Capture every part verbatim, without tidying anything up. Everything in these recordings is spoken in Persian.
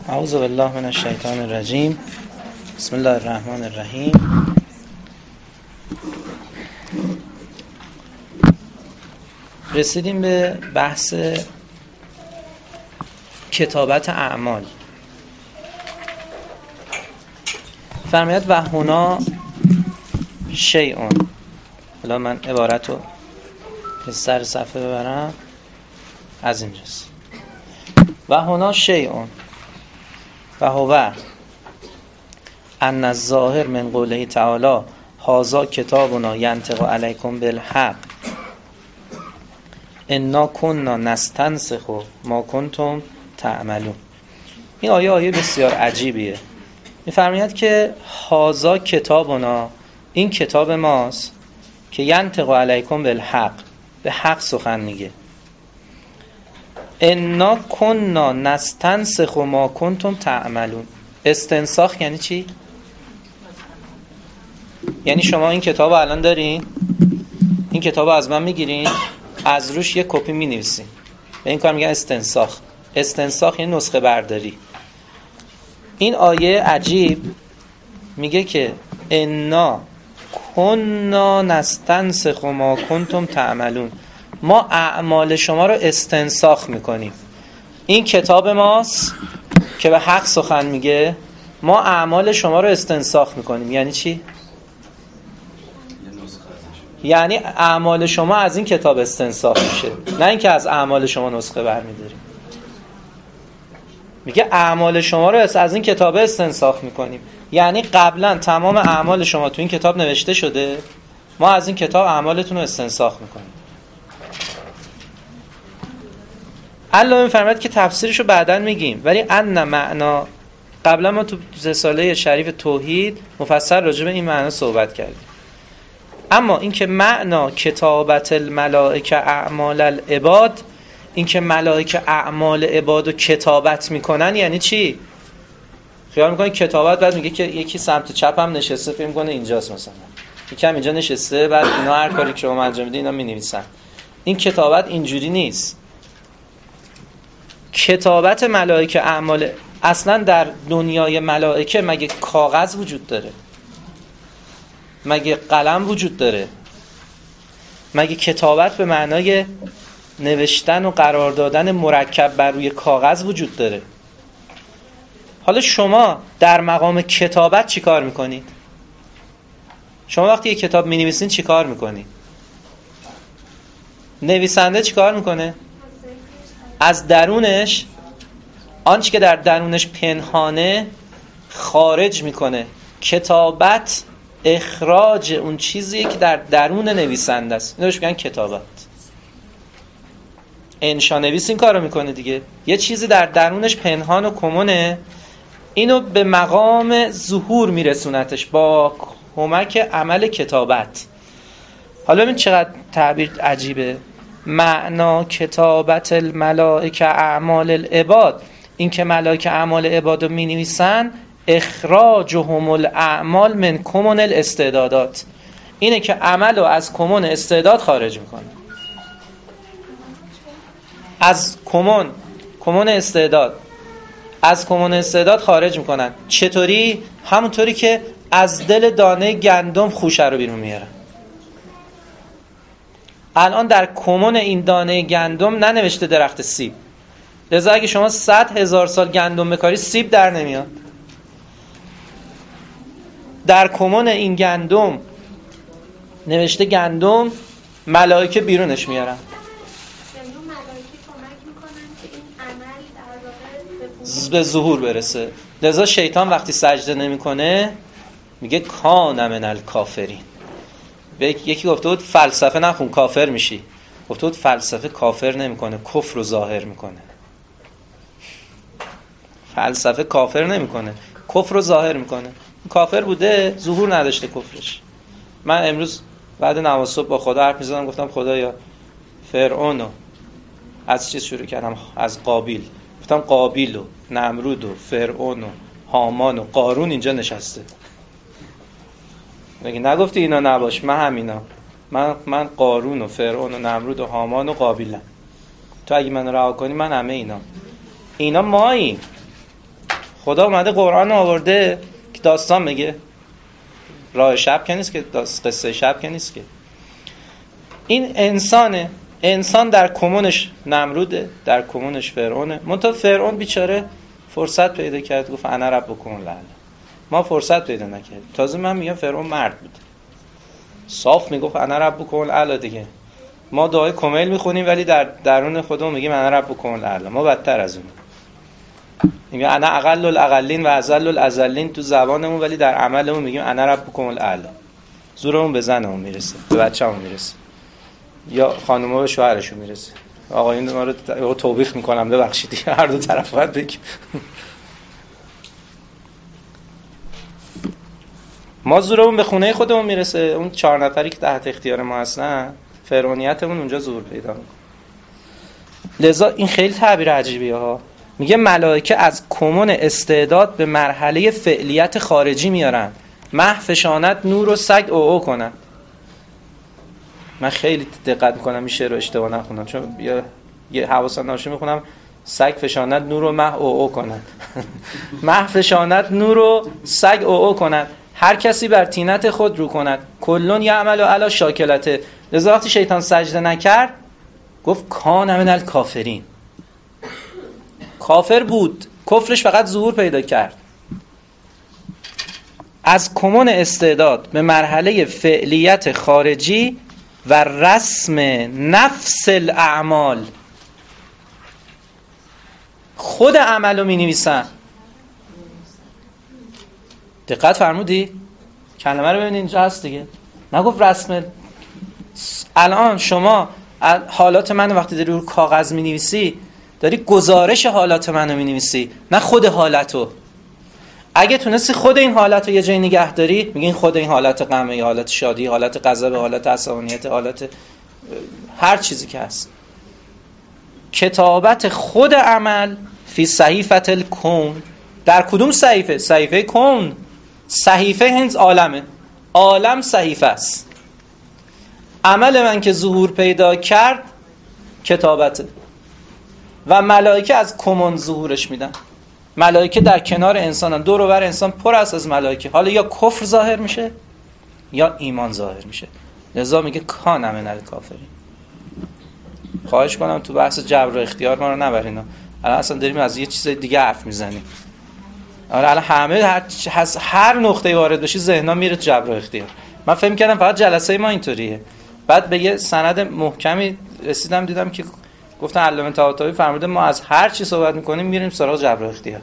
اعوذ بالله من الشیطان الرجیم. بسم الله الرحمن الرحیم. رسیدیم به بحث کتابت اعمال. فرماید و هنا شیئون. حالا من عبارت رو به سر صفحه ببرم. از اینجاست. و هنا شیئون و هو ان الظاهر من قوله تعالی هذا کتابنا ینطق علیکم بالحق انا كنا نستنسخ ما کنتم تعملون. این آیه آیه بسیار عجیبیه. می‌فرماید که هذا کتابنا، این کتاب ماست که ینطق علیکم بالحق، به حق سخن میگه. انا کنا نستنسخ ما کنتم تعملون. استنساخ یعنی چی؟ یعنی شما این کتاب الان دارین، این کتاب از من میگیرین، از روش یک کپی مینویسین. به این کار میگن استنساخ. استنساخ یعنی نسخه برداری. این آیه عجیب میگه که انا کنا نستنسخ ما کنتم تعملون، ما اعمال شما رو استنساخ میکنیم. این کتاب ماست که به حق سخن میگه، ما اعمال شما رو استنساخ میکنیم. یعنی چی؟ یعنی اعمال شما از این کتاب استنساخ میشه، نه اینکه از اعمال شما نسخه برمیداریم. میگه اعمال شما رو از این کتاب استنساخ میکنیم. یعنی قبلا تمام اعمال شما تو این کتاب نوشته شده، ما از این کتاب اعمالتون رو استنساخ میکنیم. الله میفرماید که تفسیرشو بعداً میگیم، ولی ان معنا، قبلا ما تو رساله شریف توحید مفصل راجع به این معنا صحبت کردیم. اما اینکه معنا کتابت الملائکه اعمال العباد، اینکه ملائکه اعمال عباد رو کتابت میکنن یعنی چی؟ خیال میکنه کتابت بعد میگه که یکی سمت چپ هم نشسته فکر میکنه اینجاست، مثلا یکی هم اینجا نشسته بعد اینا هر کاری که شما انجام میدین اینا مینویسن. این کتابت اینجوری نیست. کتابت ملائکه اعمال، اصلا در دنیای ملائکه مگه کاغذ وجود داره؟ مگه قلم وجود داره؟ مگه کتابت به معنای نوشتن و قرار دادن مرکب بر روی کاغذ وجود داره؟ حالا شما در مقام کتابت چی کار میکنید؟ شما وقتی یک کتاب مینویسین چی کار میکنید؟ نویسنده چی کار میکنه؟ از درونش آنچه که در درونش پنهانه خارج میکنه. کتابت اخراج اون چیزیه که در درون نویسنده است. اینو بهش میگن کتابت. انشا نویس این کارو میکنه دیگه. یه چیزی در درونش پنهان و کمونه، اینو به مقام ظهور میرسونتش با کمک عمل کتابت. حالا ببین چقدر تعبیر عجیبه. معنا کتابت الملائکه اعمال العباد، این که ملائکه اعمال عباد رو می نویسن، اخراجهم الاعمال من کمون الاستعدادات، اینه که عمل رو از کمون استعداد خارج میکنه. از کمون کمون استعداد از کمون استعداد خارج میکنن. چطوری؟ همونطوری که از دل دانه گندم خوشه رو بیرون میارن. الان در کمون این دانه گندم ننوشته درخت سیب، لذا اگه شما صد هزار سال گندم بکاری سیب در نمیاد. در کمون این گندم نوشته گندم، ملائکه بیرونش میارن. گندم ملائکه کمک میکنن که این عمل در واقع به ظهور برسه. لذا شیطان وقتی سجده نمیکنه میگه کان من الکافرین. یکی گفته بود فلسفه نخون کافر میشی، گفته بود فلسفه کافر نمیکنه، کفر رو ظاهر میکنه. فلسفه کافر نمیکنه، کفر رو ظاهر میکنه. کافر بوده، ظهور نداشته کفرش. من امروز بعد نماز صبح با خدا حرف میزدم، گفتم خدایا فرعون از چیز شروع کردم، از قابیل. گفتم قابیل و نمرود و فرعون و هامان و قارون اینجا نشسته. مگه نگفتی اینا نباش؟ من همینا، من من قارون و فرعون و نمرود و هامان و قابیلم. تو اگه منو رها کنی من همه اینا. اینا ماییم. خدا اومده قرآن آورده که داستان بگه، راه شب که نیست که، قصه شب که نیست که. این انسانه، انسان در کمونش نمروده، در کمونش فرعونه. منتها فرعون بیچاره فرصت پیدا کرد گفت انا ربکم الاعلی. ما فرصت پیدا نکردیم. تازه من میگم فرعون مرد بود، صاف میگفت انا ربکم الاعلی دیگه. ما دعای کمیل میخونیم ولی در درون خودمون میگیم انا ربکم الاعلی. ما بدتر از اون میگیم انا اقل الاقلین و اذل الازلین تو زبانمون، ولی در عملمون میگیم انا ربکم الاعلی. زورمون به زنمون میرسه، به بچه‌مون میرسه، یا خانوما به شوهرشون میرسه. آقایون ما رو توبیخ میکنم، ببخشید دیگه، هر دو طرف باید بگیم. ما زورمون به خونه خودمون میرسه. اون چهار نفری که تحت اختیار ما هستن، فرعونیتمون اونجا ظهور پیدا میکنه. لذا این خیلی تعبیر عجیبیه ها. میگه ملائکه از کمون استعداد به مرحله فعلیت خارجی میارن. مه فشانت نور و سگ او او کنن. من خیلی دقت میکنم این شعر رو اشتباه نخونم، چون یه یه حواسم نباشه میخونم سگ فشانت نور و مه او او کنن. مه فشانت نور و سگ او او کنن. هر کسی بر طینت خود رو کند، کلون یعمل علی شاکلته. لذا وقتی شیطان سجده نکرد گفت کان من الکافرین، کافر بود، کفرش فقط ظهور پیدا کرد. از کمون استعداد به مرحله فعلیت خارجی و رسم نفس الاعمال. خود عملو می نویسن. دقت فرمودی؟ کلمه رو ببینید اینجا هست دیگه. نگفت رسم. الان شما حالات منو وقتی داری رو کاغذ می نویسی، داری گزارش حالات منو می نویسی، نه خود حالتو. اگه تونستی خود این حالت رو یه جای نگه داری، میگین خود این حالت غمه، حالت شادی، حالت غضب، حالت عصبانیت، حالت هر چیزی که هست. کتابت خود عمل فی صحیفه الکون. در کدوم صحیفه؟ صحیفه کون. صحیفه هنز عالمه، عالم صحیفه است. عمل من که ظهور پیدا کرد کتابته. و ملائکه از کمون ظهورش میدن. ملائکه در کنار انسانن، دور و بر انسان پر است از ملائکه. حالا یا کفر ظاهر میشه یا ایمان ظاهر میشه. لذا میگه کان من الکافرین. خواهش کنم تو بحث جبر و اختیار ما رو نبرین. الان اصلا داریم از یه چیز دیگه حرف میزنیم. الان همه هر, هر نقطه وارد بشی ذهنم میره جبر و اختیار. من فهم کردم فقط جلسه ما اینطوریه. بعد به یه سند محکمی رسیدم، دیدم که گفتن علامه طباطبایی فرموده ما از هر چی صحبت میکنیم میریم سراغ جبر و اختیار.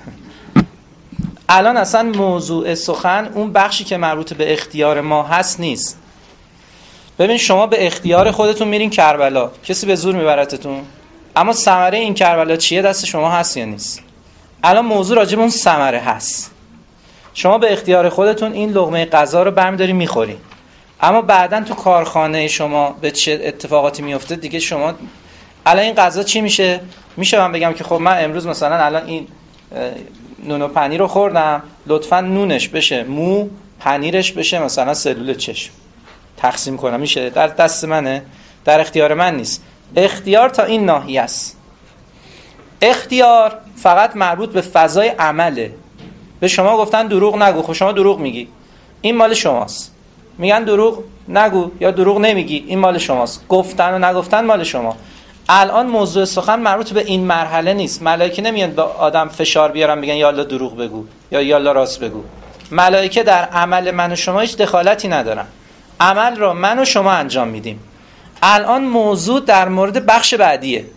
الان اصلا موضوع سخن اون بخشی که مربوط به اختیار ما هست نیست. ببین شما به اختیار خودتون میرین کربلا، کسی به زور میبرتتون، اما ثمره این کربلا چیه دست شما هست یا نیست؟ الان موضوع راجع به اون ثمره هست. شما به اختیار خودتون این لقمه غذا رو برمی‌داری میخورین، اما بعداً تو کارخانه شما به چه اتفاقاتی میفته دیگه. شما الان این غذا چی میشه؟ میشه من بگم که خب من امروز مثلا الان این نون و پنیر رو خوردم، لطفاً نونش بشه مو، پنیرش بشه مثلا سلول چشم، تقسیم کنم. میشه؟ در دست منه، در اختیار من نیست. اختیار تا این ناحیه است. اختیار فقط مربوط به فضای عمله. به شما گفتن دروغ نگو، خب شما دروغ میگی، این مال شماست. میگن دروغ نگو یا دروغ نمیگی، این مال شماست. گفتن و نگفتن مال شما. الان موضوع سخن مربوط به این مرحله نیست. ملائکه نمیان به آدم فشار بیارن بگن یا الله دروغ بگو یا یا الله راست بگو. ملائکه در عمل من و شما هیچ دخالتی ندارن. عمل رو من و شما انجام میدیم. الان موضوع در مورد بخش بعدیه.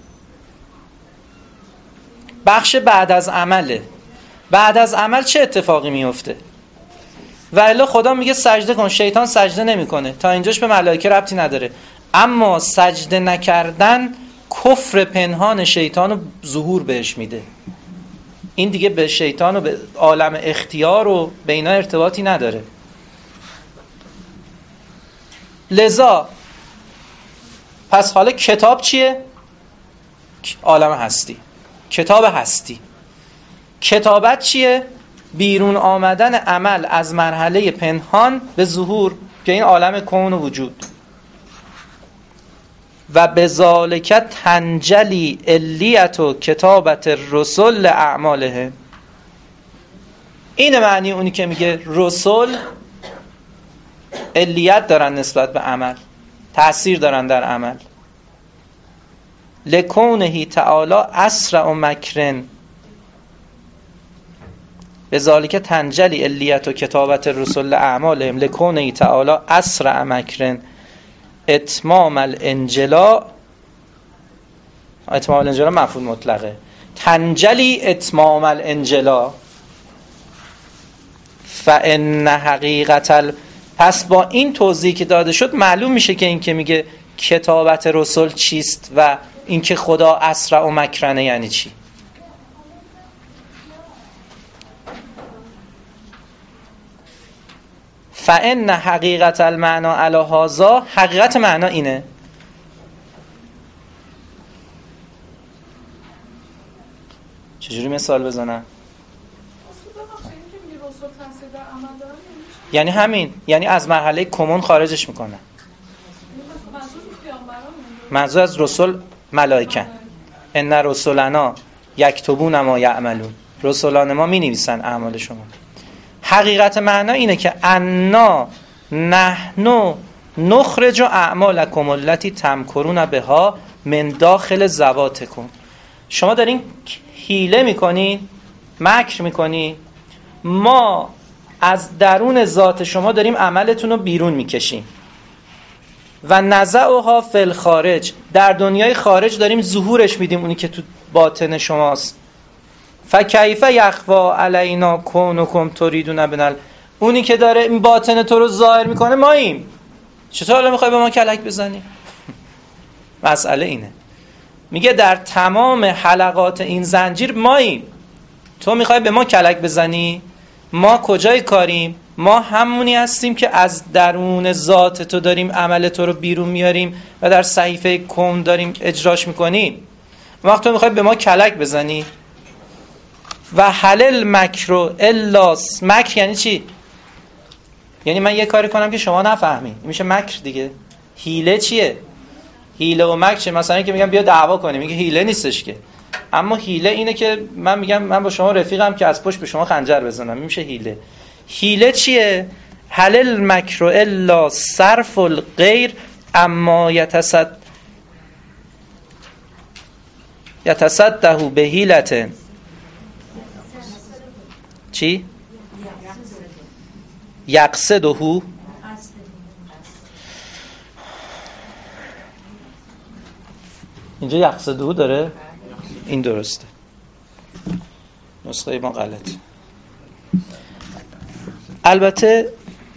بخش بعد از عمله. بعد از عمل چه اتفاقی میفته؟ و الا خدا میگه سجده کن، شیطان سجده نمیکنه. تا اینجاش به ملائکه ربطی نداره. اما سجده نکردن کفر پنهان شیطان رو ظهور بهش میده. این دیگه به شیطان و به عالم اختیار و به اینا ارتباطی نداره. لذا پس حالا کتاب چیه؟ عالم هستی. کتاب هستی. کتابت چیه؟ بیرون آمدن عمل از مرحله پنهان به ظهور که این عالم کون و وجود. و بذالک تنجلی علیت و کتابت الرسل اعماله. این معنی اونی که میگه رسول علیت دارن نسبت به عمل، تأثیر دارن در عمل. لکونه تعالی اسرع مکرن بذالک تنجلی علیت و کتابت رسول اعمالهم. لکونه تعالی اسرع مکرن اتمام الانجلا، اتمام الانجلا مفعول مطلقه، تنجلی اتمام الانجلا فان حقیقت ال... پس با این توضیحی که داده شد معلوم میشه که این که میگه کتابت رسول چیست و این که خدا اسرع و مکرنه یعنی چی. فان حقیقت المعنا علی هذا، حقیقت معنا اینه. چجوری مثال بزنم؟ یعنی همین، یعنی از مرحله کمون خارجش میکنه. منظور از رسول ملائکه، ان رسولنا یکتبون ما یعملون، رسولان ما می نویسن اعمال شما. حقیقت معنا اینه که انا نحنو نخرج اعمالکم التی تمکرون بها من داخل ذواتکم. شما دارین حیله میکنین، مکر میکنین، ما از درون ذات شما داریم عملتون رو بیرون میکشیم. و نزعها فی الخارج، در دنیای خارج داریم ظهورش میدیم، اونی که تو باطن شماست. فکیف یخفا علینا کونکم تریدون بنال، اونی که داره این باطن تو رو ظاهر میکنه ماییم، چطور حالا میخوای به ما کلک بزنی؟ مسئله اینه، میگه در تمام حلقات این زنجیر ماییم، تو میخوای به ما کلک بزنی؟ ما کجای کاریم؟ ما همونی هستیم که از درون ذات تو داریم عمل تو رو بیرون میاریم و در صحیفه کون داریم اجراش میکنیم. وقت تو میخوای به ما کلک بزنی؟ و حلل مکرو الاس، مکر یعنی چی؟ یعنی من یه کاری کنم که شما نفهمی، میشه مکر دیگه. حیله چیه؟ حیله و مکر چیه؟ مثلا که میگم بیا دعوا کنیم، میگه حیله نیستش که. اما حیله اینه که من میگم من با شما رفیقم که از پشت به شما خنجر بزنم، میشه حیله. حیله چیه؟ حلل مکر الا صرف الغیر اما یتصد یتصده به حیلت چی؟ یقصده. اینجا یقصده داره، این درسته، نسخه ما غلطه. البته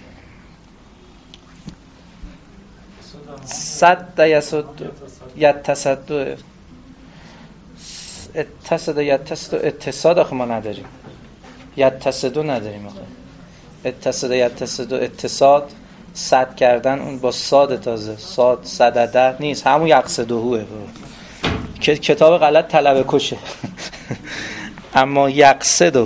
صد یصد یتصد اتصد یتصد اتصاد آخه ما نداریم، یتصدو نداریم آخه. اتصد یتصد اتصاد صد کردن اون با صاد تازه، صاد صدده نیست، همون یقصدوه که کتاب غلط طلبه کشه. اما یقصدو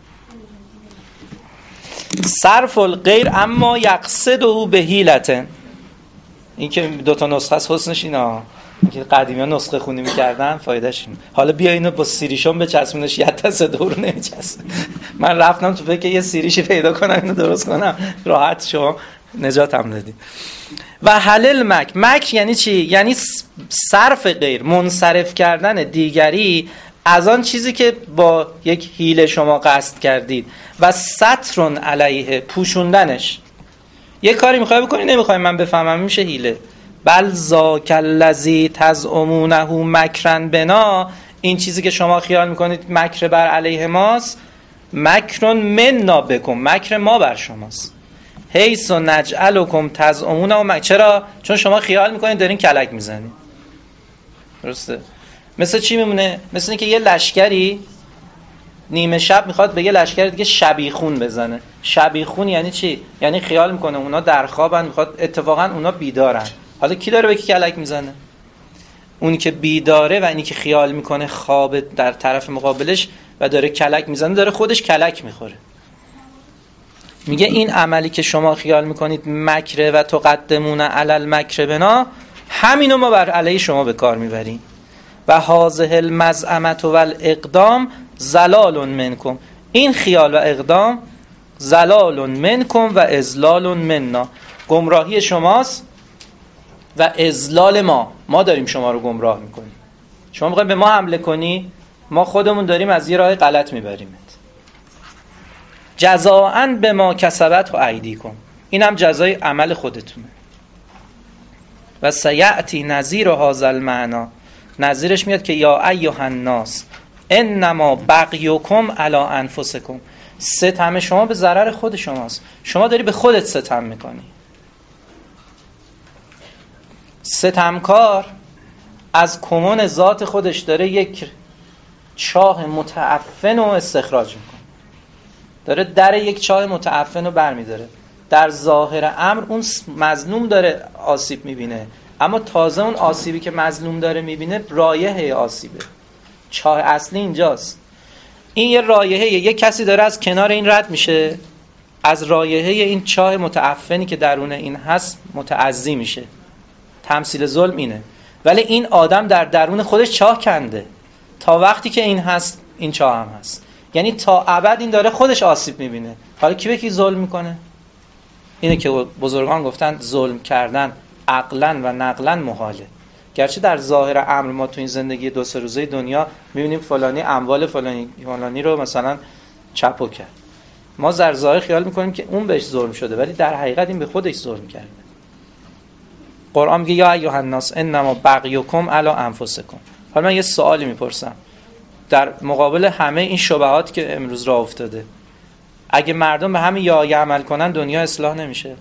صرف الغیر اما یقصدو به حیلتن. این که دوتا نسخه است حسنش اینا که قدیمی ها نسخه خونی میکردن فایدهش اینه. حالا بیا اینو با سیریشون بچسبونش، یتصدو رو نمیچسب. من رفتم تو فکر یه سیریشی پیدا کنم اینو درست کنم، راحت شما نجاتم دادی. و حلل مک، مک یعنی چی؟ یعنی صرف غیر، منصرف کردن دیگری از آن چیزی که با یک حیله شما قصد کردید. و سترون علیه، پوشوندنش. یه کاری میخوای بکنی نمیخوای من بفهمم، میشه حیله. بل ذاک الذی تزعمونه مکرن بنا، این چیزی که شما خیال میکنید مکر بر علیه ماست، مکرون مننا بکن، مکر ما بر شماست. حیث و نجعلکم تزعمونه مکر، چرا؟ چون شما خیال میکنید دارین کلک میزنید. درسته؟ مثل چی میمونه؟ مثل اینکه یه لشکری نیمه شب میخواد به یه لشکر دیگه شبیخون بزنه. شبیخون یعنی چی؟ یعنی خیال میکنه اونا در خوابن، میخواد اتفاقا اونا بیدارن. حالا کی داره به کی کلک میزنه؟ اونی که بیداره و اینی که خیال میکنه خواب در طرف مقابلش و داره کلک میزنه، داره خودش کلک میخوره. میگه این عملی که شما خیال میکنید مکره و تقدمون علی المکر بنا، همینو ما بر علیه شما به کار میبریم. و هذه المزعمه و الاقدام زلال منکم، این خیال و اقدام زلال منکم و اضلال منا، گمراهی شماست و اضلال ما، ما داریم شما رو گمراه میکنیم. شما میخواید به ما حمله کنی، ما خودمون داریم از یه راه غلط میبریمت. جزاءً به ما کسبت و ایدیکم، اینم جزای عمل خودتونه. و سیأتی نظیر هذا المعنی، نظیرش میاد که یا ایها الناس انما بغیکم علی انفسکم، ستم شما به ضرر خود شماست، شما داری به خودت ستم میکنی. ستمکار از کمون ذات خودش داره یک چاه متعفن رو استخراج میکنه، داره در یک چاه متعفن رو برمیداره. در ظاهر امر اون مظلوم داره آسیب میبینه، اما تازه اون آسیبی که مظلوم داره میبینه رایحه آسیبه، چاه اصلی اینجاست. این یه رایحه، یه کسی داره از کنار این رد میشه، از رایحه این چاه متعفنی که درون این هست متعزی میشه. تمثیل ظلم اینه. ولی این آدم در درون خودش چاه کنده، تا وقتی که این هست این چاه هم هست، یعنی تا ابد این داره خودش آسیب میبینه. حالا کی به کی ظلم میکنه؟ اینه که بزرگان گفتن ظلم کردن عقلاً و نقلاً محاله. گرچه در ظاهر امر ما تو این زندگی دو سه روزه دنیا میبینیم فلانی اموال فلانی فلانی رو مثلا چپو کرد، ما در ظاهر خیال میکنیم که اون بهش ظلم شده، ولی در حقیقت این به خودش ظلم کرده. قرآن میگه یا ایها الناس انما بغیکم علی انفسکم. حالا من یه سوالی میپرسم در مقابل همه این شبهات که امروز راه افتاده، اگه مردم به همین یا یا عمل کنن دنیا اصلاح نمیشه؟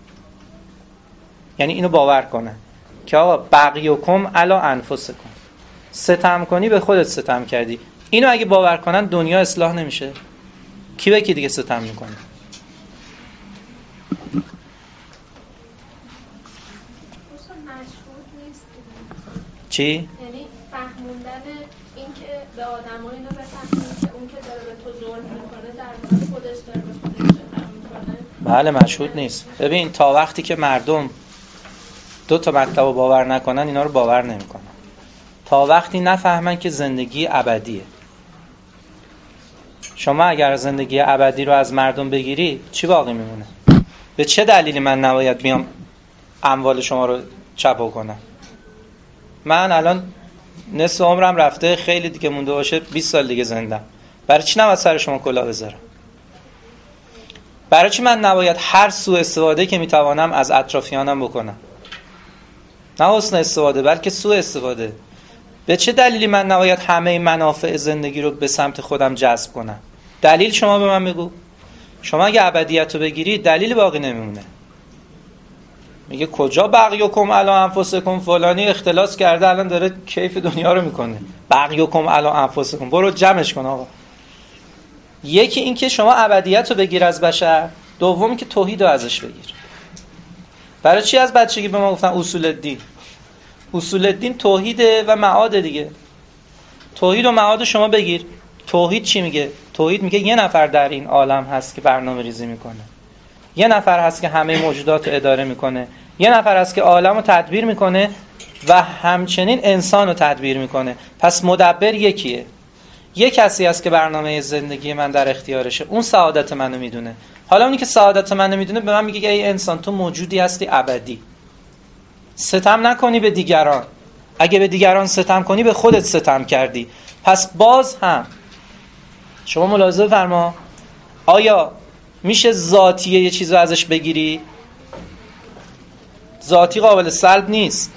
یعنی اینو باور کنن که آقا بغیکم علی انفسکم، ستم کنی به خودت ستم کردی، اینو اگه باور کنن دنیا اصلاح نمیشه؟ کی به کی دیگه ستم میکنه؟ چی؟ یعنی فهموندن این که به آدم‌ها اینو بفهمونی که اون که داره به تو ظلم میکنه در واقع خودش داره به خودش ظلم میکنه. بله مشهود نیست. ببین تا وقتی که مردم دو تا مطلب رو باور نکنن اینا رو باور نمیکنن، تا وقتی نفهمن که زندگی ابدیه. شما اگر زندگی ابدی رو از مردم بگیری چی باقی میمونه؟ به چه دلیلی من نباید بیام اموال شما رو چپو کنم؟ من الان نصف عمرم رفته، خیلی دیگه مونده باشه بیست سال دیگه زندم، برای چی نباید سر شما کلاه بذارم؟ برای چی من نباید هر سوء استفاده که میتوانم از اطرافیانم بکنم؟ نه حسن استفاده بلکه سوء استفاده. به چه دلیلی من نباید همه منافع زندگی رو به سمت خودم جذب کنم؟ دلیل شما به من بگو. شما اگه ابدیت رو بگیری دلیل باقی نمیمونه. میگه کجا بغیکم علی انفسکم، فلانی اختلاس کرده الان داره کیف دنیا رو میکنه، بغیکم علی انفسکم، برو جمعش کن آقا. یکی این که شما ابدیت رو بگیر از بشر، دومی که توحید رو ازش بگیر. برای چی از بچگی به ما گفتن اصول الدین؟ اصول الدین توحیده و معاد دیگه. توحید و معاد شما بگیر. توحید چی میگه؟ توحید میگه یه نفر در این عالم هست که برنامه ریزی میکنه، یه نفر هست که همه موجودات رو اداره میکنه، یه نفر هست که عالم رو تدبیر میکنه و همچنین انسان رو تدبیر میکنه. پس مدبر یکیه. یک کسی هست که برنامه زندگی من در اختیارشه، اون سعادت منو میدونه. حالا اونی که سعادت منو میدونه به من میگه ای انسان تو موجودی هستی ابدی، ستم نکنی به دیگران. اگه به دیگران ستم کنی به خودت ستم کردی. پس باز هم شما ملاحظه فرما، آیا میشه ذاتیه یه چیز رو ازش بگیری؟ ذاتی قابل سلب نیست.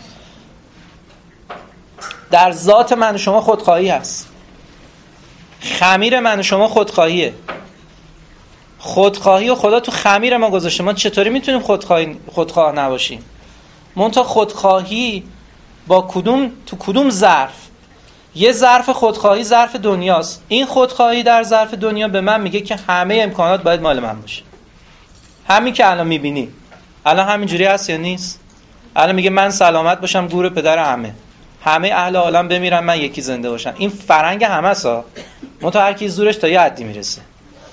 در ذات من و شما خودخواهی هست، خمیر من و شما خودخواهیه. خودخواهی و خدا تو خمیر ما گذاشته. ما چطوری میتونیم خودخواهی خودخواه نباشیم؟ منتها خودخواهی با کدوم تو کدوم ظرف؟ یه ظرف خودخواهی ظرف دنیاست. این خودخواهی در ظرف دنیا به من میگه که همه امکانات باید مال من باشه. همین که الان میبینی الان همینجوری هست یا نیست؟ الان میگه من سلامت باشم گور پدر همه، همه اهل عالم بمیرن من یکی زنده باشم. این فرنگ همه سا منتها هر کی زورش تا یه حدی میرسه.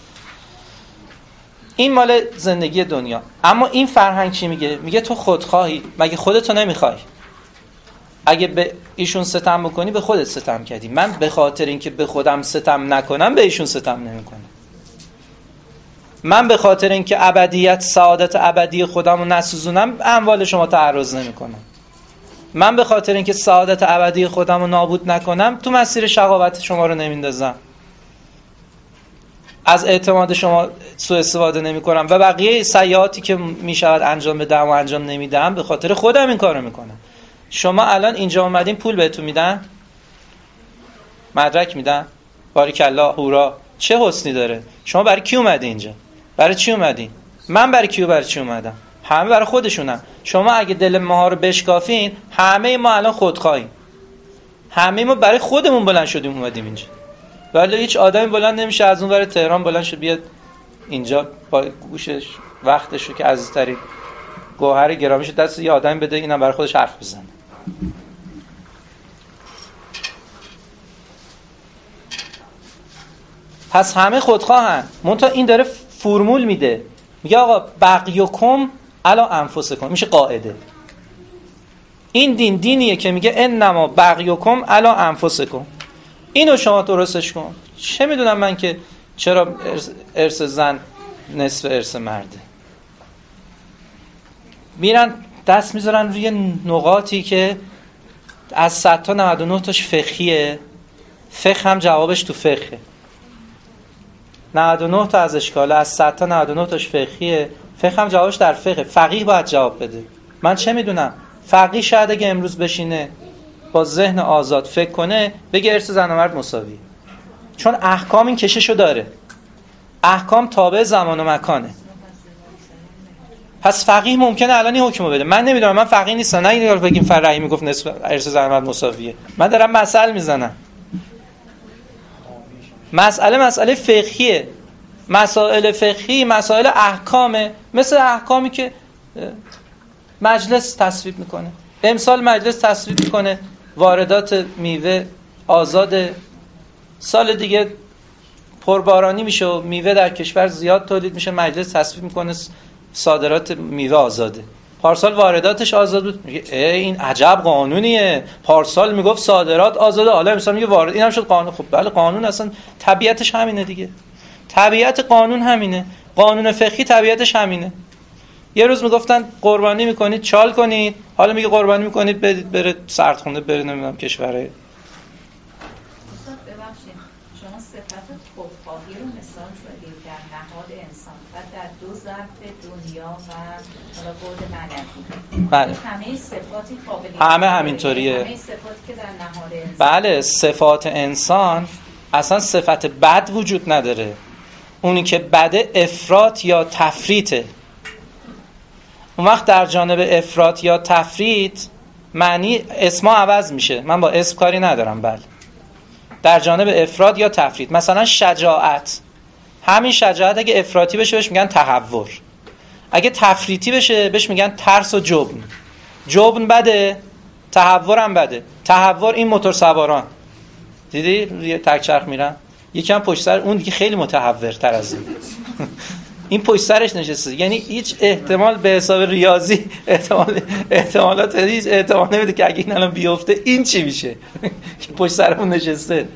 این مال زندگی دنیا. اما این فرهنگ چی میگه؟ میگه تو خودخواهی، مگه خودتو نمیخوای؟ اگه به ایشون ستم بکنی به خودت ستم کردی. من به خاطر اینکه به خودم ستم نکنم به ایشون ستم نمیکنم. من به خاطر اینکه ابدیت سعادت ابدی خودم رو نسوزونم اموال شما تعرض نمی‌کنم. من به خاطر اینکه سعادت ابدی خودم رو نابود نکنم تو مسیر شقاوت شما رو نمیندازم، از اعتماد شما سوء استفاده نمی‌کنم و بقیه سیئاتی که میشود انجام بدم و انجام نمیدم به خاطر خودم این کارو میکنم. شما الان اینجا اومدین پول بهتون میدن، مدرک میدن، باریکالله هورا، چه حسنی داره. شما برای کی اومدی اینجا؟ برای چی اومدین؟ من برای کی و برای چی اومدم؟ همه برای خودشونن. شما اگه دل ماها رو بشکافین همه ما الان خودخواهیم، همه ما برای خودمون بلند شدیم اومدیم اینجا. ولی هیچ آدمی بلند نمیشه از اون ور تهران بلند شه بیاد اینجا با گوشش وقتشو که عزیزترین گوهر گرامیش دست یه آدمی بده اینم برای خودش حرف بزنه. پس همه خودخواهن. منتها این داره فرمول میده، میگه آقا بقیکم علی انفسکم، میشه قاعده. این دین دینیه که میگه انما بقیکم علی انفسکم. اینو شما درستش کن. چه میدونم من که چرا ارث زن نصف ارث مرده. میرن دست میذارن روی نقاطی که از صد تا نود و نه تاش فقهیه، فقه هم جوابش تو فقهه. نود و نه تا از اشکاله، از صد تا نود و نه تاش فقهیه، فقه هم جوابش در فقه. فقیه باید جواب بده. من چه میدونم؟ فقیه شاید اگه امروز بشینه با ذهن آزاد فکر کنه بگه ارث زن و مرد مساویه، چون احکام این کششو داره. احکام تابع زمان و مکانه. پس فقیه ممکنه الان این حکمو بده. من نمیدونم، من فقیه نیستم. نه اینو بگیم فرعی میگفت نصف ارث زن و مرد مساویه. من دارم مثل میزنم. مسئله مسئله فقهیه. مسائل فقهی مسائل احکامه، مثل احکامی که مجلس تصویب میکنه. امسال مجلس تصویب میکنه واردات میوه آزاده، سال دیگه پربارانی میشه و میوه در کشور زیاد تولید میشه، مجلس تصویب میکنه صادرات میوه آزاده. پارسال وارداتش آزاد بود، میگه ای این عجب قانونیه، پارسال میگفت صادرات آزاده، حالا امسال میگه وارد، اینم شد قانون. خب بله قانون اصلا طبیعتش همینه دیگه. طبیعت قانون همینه. قانون فقهی طبیعتش همینه. یه روز میگفتن قربانی میکنید چال کنید، حالا میگه قربانی میکنید برید بره سردخونه بره نمیدونم کشورهای. استاد ببخشید شما صفت خودخواهی رو مثال شدید در نهاد انسان و در دو ظرف دنیا و حالا بعد معنوی. بله. همه صفاتی قابلیت همه همینطوریه. همه صفاتی که در نهاد انسان. بله صفات انسان اصلا صفت بد وجود نداره. اونی که بده افراط یا تفریطه. اون وقت در جانب افراط یا تفریط معنی اسما عوض میشه. من با اسم کاری ندارم. بله در جانب افراط یا تفریط. مثلا شجاعت، همین شجاعت اگه افراطی بشه بهش میگن تهور، اگه تفریطی بشه بهش میگن ترس و جبن. جبن بده، تهور هم بده. تهور این موتور سواران دیدی روی تک چرخ میرن، یکم پشت سر اون دیگه خیلی متهورتر از این این پشت سرش نشسته، یعنی هیچ احتمال به حساب ریاضی احتمال احتمالات هیچ احتمال نمیده که اگه این الان بیفته این چی میشه که پشت سرمون نشسته.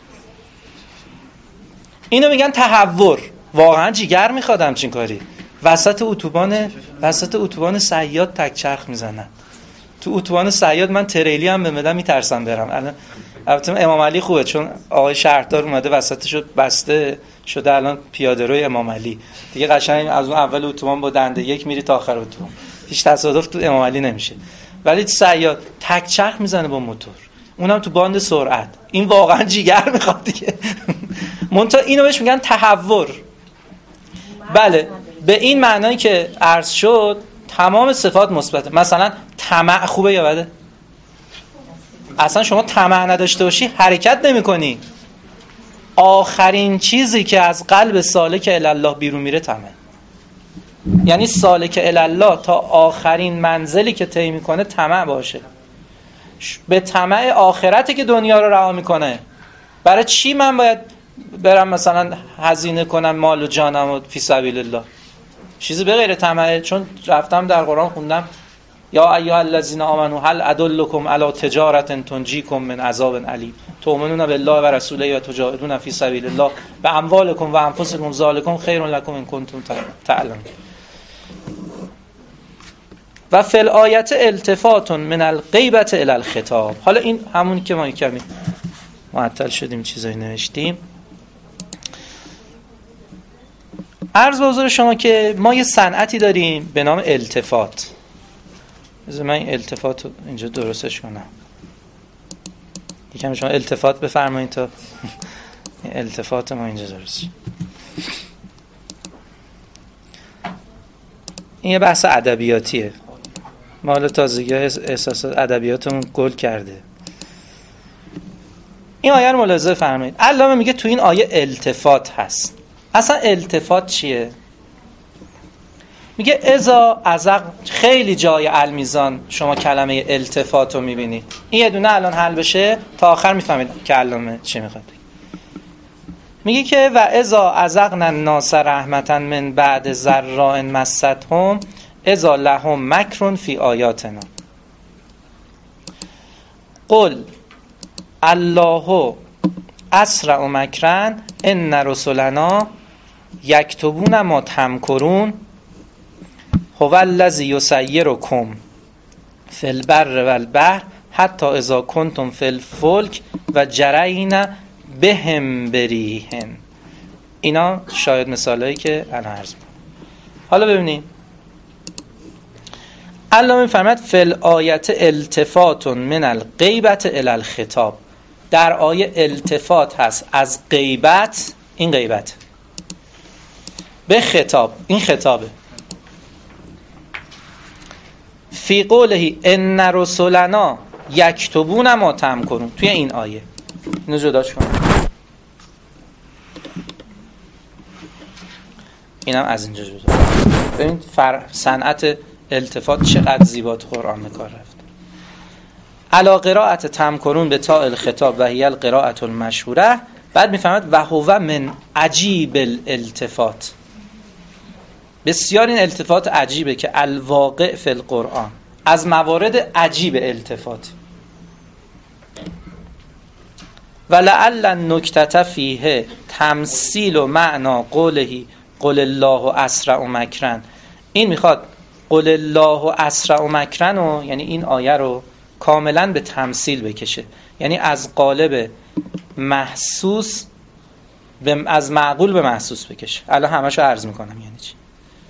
اینو میگن تهور. واقعا جیگر میخواد همچین کاری. وسط اتوبان وسط اتوبان صیاد تک چرخ میزنن. تو اتوبان صیاد من تریلی هم بمیدم میترسم برم. الان البته امام علی خوبه چون آقای شهردار اومده وسطشو بسته شده الان پیاده روی امام علی دیگه، قشنگ از اون اول اتوبان با دنده یک میری تا آخر اتوبان، هیچ تصادف تو امام علی نمیشه. ولی صیاد تک چرخ میزنه با موتور، اونم تو باند سرعت. این واقعا جیگر میخواد دیگه. منتها اینو بهش میگن تهور. بله به این معنایی که عرض شد تمام صفات مثبته. مثلا طمع خوبه یا بده؟ اصلا شما طمع نداشته باشی حرکت نمی کنی. آخرین چیزی که از قلب سالک الله بیرون میره طمع. یعنی سالک الله تا آخرین منزلی که طی میکنه طمع باشه. به طمع آخرتی که دنیا رو رها میکنه. برای چی من باید برم مثلا هزینه کنم مال و جانم و فی سبیل الله؟ چیزی به غیر طمع. چون رفتم در قرآن خوندم یا ایها الذین آمنوا هل ادلکم علی تجارة تنجیکم من عذاب علیم تؤمنون بالله و رسوله و تجاهدون فی سبیل الله باموالکم و انفسکم ذالکم خیر لکم ان کنتم تعلمون. و فی الآیه التفات من الغیبة الی الخطاب. حالا این همونی که ما کمی معطل شدیم چیزایی نوشتیم. عرض به حضور شما که ما یه صنعتی داریم به نام التفات. بذار من این التفات رو اینجا درستش کنم. یکم شما التفات بفرمایید تا التفات ما اینجا درست. این یه بحث ادبیاتیه. ما حالا تازگی احساسات ادبیاتمون گل کرده. این آیه رو ملاحظه فرمایید. علامه میگه تو این آیه التفات هست. اصلا التفات چیه؟ میگه اذا ازق. خیلی جای المیزان شما کلمه التفات رو میبینید. این یه دونه الان حل بشه تا آخر میفهمید که علامه چی میخواد. میگه که و اذا ازقنا الناس رحمتا من بعد ضراء مستهم اذا لهم مکر فی آیاتنا قل الله اسرع مکرا ان رسلنا یکتبون ما تمکرون هو الذی یسیرکم فی البر و البحر حتی اذا کنتم فی الفلک و جرین بهم بریهن. اینا شاید مثالایی که الان عرض می‌کنم. حالا ببینید الله می‌فرماید فی الآیه التفات من الغیبة الی الخطاب. در آیه التفات هست از غیبت، این غیبت به خطاب، این خطابه. فی قوله ان رسلنا یکتبون ما تمکرون. توی این آیه اینو جداش کنم. اینم از اینجا جدا. ببین فر... صنعت التفات چقدر زیبا تو قرآن به کار رفت. علا قرائت تمکرون به تاء الخطاب و هی القراءة المشهوره. بعد میفهمد و هو من عجیب الالتفات. بسیار این التفات عجیبه که الواقع فی القرآن، از موارد عجیب التفات. ولعل النکته فیه تمثیل و معنا قوله قل الله اسرع مکرا. این میخواد قل الله اسرع مکرا، یعنی این آیه رو کاملا به تمثیل بکشه، یعنی از قالب محسوس به از معقول به محسوس بکشه. الان همشو عرض میکنم یعنی چی.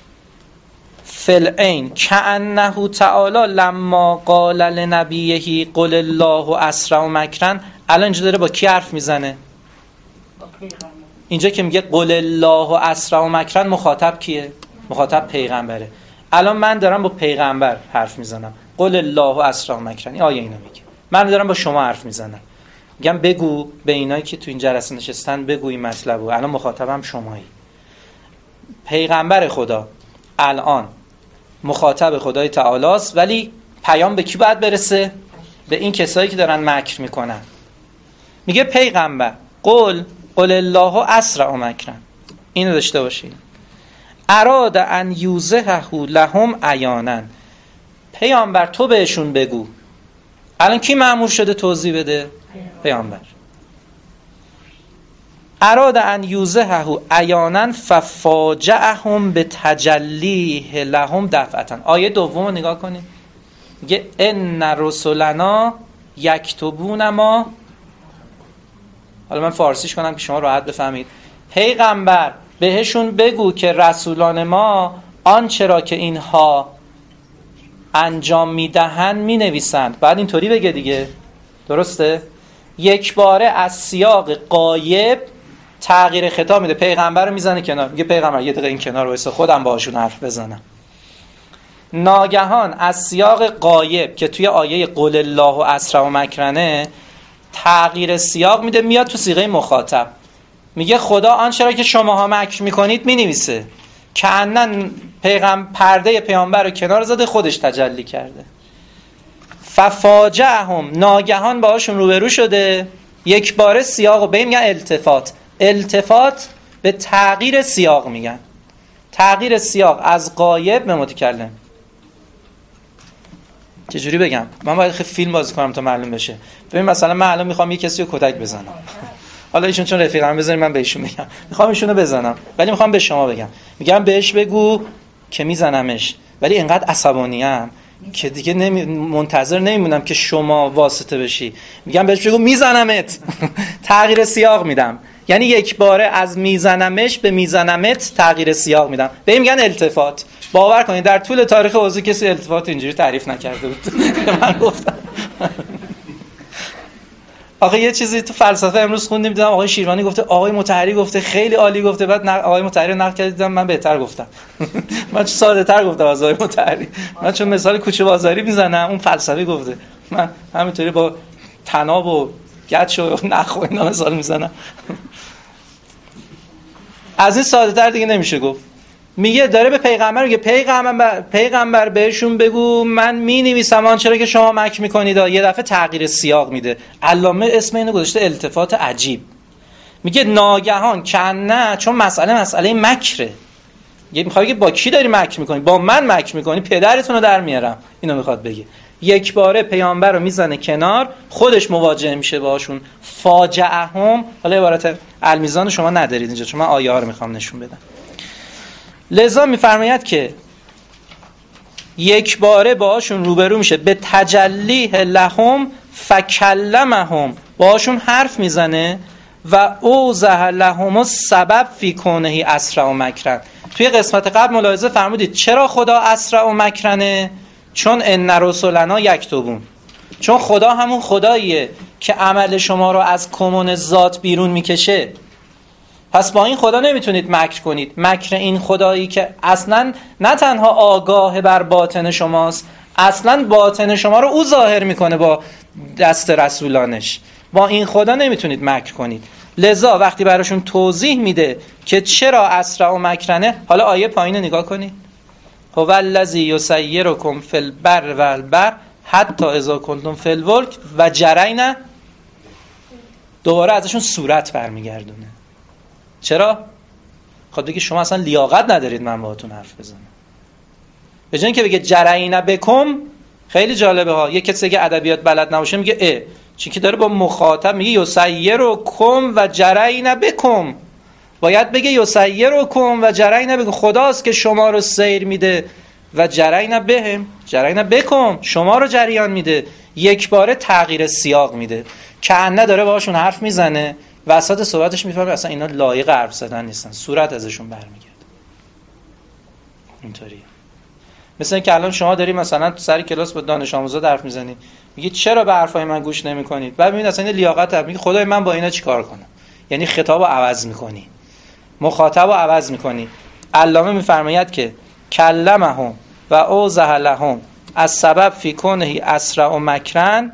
فالعین کأنه تعالی لما قال لنبیه قل الله اسرع مکرا. الان اینجا داره با کی حرف میزنه؟ اینجا که میگه قل الله اسرع مکرا مخاطب کیه؟ مخاطب پیغمبره. الان من دارم با پیغمبر حرف میزنم. قل الله اسرع مکرا. این آیه اینو میگه. من دارم با شما حرف میزنم. میگم بگو به اینایی که تو این جلسه نشستن بگو این مطلبو. الان مخاطبم شمایی. پیغمبر خدا الان مخاطب خدای تعالی است، ولی پیام به کی باید برسه؟ به این کسایی که دارن مکر میکنن. میگه پیغمبر قل قل الله اسرع مکرا. اینو داشته باشین. اراد ان یوزهه لهم عیانا. پیامبر تو بهشون بگو. الان کی مأمور شده توضیح بده؟ پیامبر. اراد ان یوزهه عیانا ففاجعهم بتجلیه لهم دفعتا. آیه دومو نگاه کنید. میگه ان رسلنا یکتبون ما. حالا من فارسیش کنم که شما راحت بفهمید. پیغمبر بهشون بگو که رسولان ما آنچه را که اینها انجام میدهن مینویسند. بعد اینطوری بگه دیگه، درسته؟ یک باره از سیاق غایب تغییر خطاب میده، پیغمبر رو میزنه کنار، میگه پیغمبر یه دقیقه این کنار وایسا خودم باهاشون حرف بزنم. ناگهان از سیاق غایب که توی آیه قول الله اسرع مکرنه تغییر سیاق میده، میاد تو صیغه مخاطب، میگه خدا آنچه را که شماها مکر میکنید مینویسه. کأنن پیغمبر پرده پیامبر رو کنار زده، خودش تجلی کرده. ففاجعهم، ناگهان باهاشون روبرو شده. یک باره سیاقو به این میگن التفات. التفات به تغییر سیاق میگن. تغییر سیاق از غایب به متکلم. چجوری بگم؟ من باید خیلی فیلم بازی کنم تا معلوم بشه. ببین مثلا من الان میخوام یه کسی رو کتک بزنم، حالا ایشون چون رفیقم بذارید من بهشون بگم میخوام ایشونو بزنم، ولی میخوام به شما بگم، میگم بهش بگو که میزنمش، ولی اینقدر عصبانیم که دیگه نمی... منتظر نمیمونم که شما واسطه بشی، میگم بهش بگو میزنمت. تغییر سیاق میدم، یعنی یک باره از میزنمش به میزنمت تغییر سیاق میدم. به این میگن التفات. باور کنید در طول تاریخ وضو کسی التفات اینجوری تعریف نکرده بود که من گفتم. آقا یه چیزی تو فلسفه امروز خوندیم دیدم آقای شیروانی گفته، آقای مطهری گفته خیلی عالی گفته، بعد آقای مطهری نقد کرد دیدم من بهتر گفتم. من چه ساده تر گفتم از آقای مطهری. من چون مثال کوچه بازاری میزنم اون فلسفی گفته، من همینطوری با طناب و گچ و نخ و اینا مثال میزنم. از این ساده تر دیگه نمیشه گفت. میگه داره به پیغمبر میگه پیغمبر پیغمبر بهشون بگو من مینویسم آنچه را که شما مکر میکنید. یه دفعه تغییر سیاق میده. علامه اسم اینو گذاشته التفات عجیب. میگه ناگهان کنه، چون مسئله مسئله مکره. یه میخواد بگه با کی داری مکر میکنی؟ با من مکر میکنی، پدرتون رو در میارم. اینو میخواد بگه. یک باره پیامبر رو میزنه کنار، خودش مواجه میشه باشون. فاجعهم، حالا عبارت المیزان شما ندارید اینجا چون من آیه ها رو میخوام نشون بدم. لذا میفرماید که یک باره باهاشون روبرو میشه، به تجلیه لهم فکلمهم، باهاشون حرف میزنه و اوضح لهم السبب فی کونه اسرع و مکرن. توی قسمت قبل ملاحظه فرمودید چرا خدا اسرع و مکرنه؟ چون ان رسلنا یکتبون، چون خدا همون خداییه که عمل شما رو از کمون ذات بیرون میکشه. پس با این خدا نمیتونید مکر کنید. مکر این خدایی که اصلا نه تنها آگاه بر باطن شماست، اصلا باطن شما رو او ظاهر میکنه با دست رسولانش. با این خدا نمیتونید مکر کنید. لذا وقتی براشون توضیح میده که چرا اسرع و مکرنه، حالا آیه پایین نگاه کنید. هو الذی یسیرکم فی البر و البحر حتی اذا کنتم فی الفلک و جرینا. دوباره ازشون صورت برمیگردونه. چرا؟ خب بگه شما اصلا لیاقت ندارید من باهاتون حرف بزنم. به جای اینکه بگه جرینا بکم، خیلی جالبه ها، یک کسی که ادبیات بلد نباشه میگه اه، چون که داره با مخاطب میگه یسیرکم و جرینا بکم. باید بگه یسیرکم و جرینا بکم، خداست که شما رو سیر میده و جرینا بهم، جرینا بکم، شما رو جریان میده. یک باره تغییر سیاق میده. کأنه داره باهاشون حرف میزنه، وسط صحبتش میفهمه اصلا اینا لایق حرف زدن نیستن، صورت ازشون برمیگرده. اینطوریه. مثلا اینکه الان شما داری مثلا تو سر کلاس با دانش آموزا حرف میزنید، میگی چرا به حرفای من گوش نمیکنید؟ بعد میبینید اصلا این لیاقت هم، میگه خدای من با اینا چیکار کنم؟ یعنی خطابو عوض میکنی، مخاطبو عوض میکنی. علامه میفرماید که کلمهم و اوضح لهم السبب فی کونه اسرع و مکرن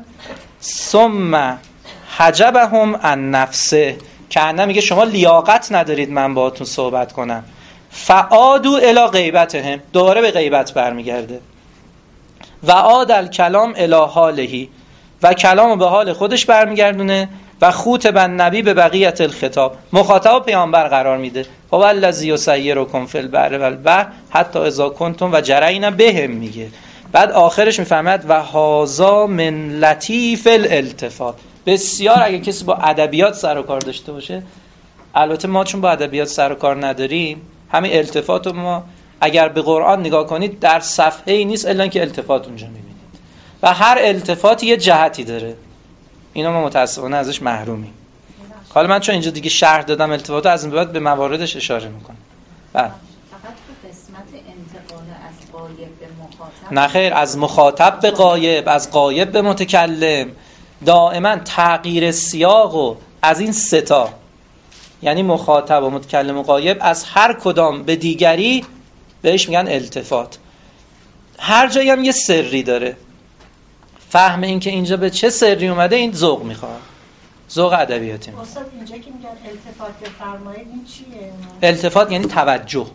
ثم حجبهم عن نفسه. که میگه شما لیاقت ندارید من باهاتون صحبت کنم. فعادوا الی غیبتهم، دوباره به غیبت برمیگرده. و عاد الکلام الی حاله، و کلامو به حال خودش برمیگردونه. و خوطب النبی به بقیت الخطاب، مخاطب پیامبر قرار میده. هو الذی یسیرکم فی البر و البحر حتی اذا کنتم و جرینا بهم میگه. بعد آخرش میفرماید و هذا من لطیف الالتفات. بسیار اگه کسی با ادبیات سر و کار داشته باشه، البته ما چون با ادبیات سر و کار نداریم، همین التفات رو ما اگر به قرآن نگاه کنید در صفحه‌ای نیست الا اینکه التفات اونجا میبینید و هر التفاتی یه جهتی داره. اینا ما متاسفانه ازش محرومیم. حالا من چون اینجا دیگه شرح دادم التفات، از این به بعد به مواردش اشاره میکنم. بله. فقط تو قسمت انتقال از غایب به مخاطب، نه خیر، از مخاطب به غایب، از غایب به متکلم، دائما تغییر سیاق و از این ستا، یعنی مخاطب و متکلم و غایب، از هر کدام به دیگری بهش میگن التفات. هر جایی هم یه سری داره. فهم این که اینجا به چه سری اومده این ذوق میخواد، ذوق ادبیاتی. استاد اینجا که میگن التفات بفرمایید این چیه؟ التفات یعنی توجه.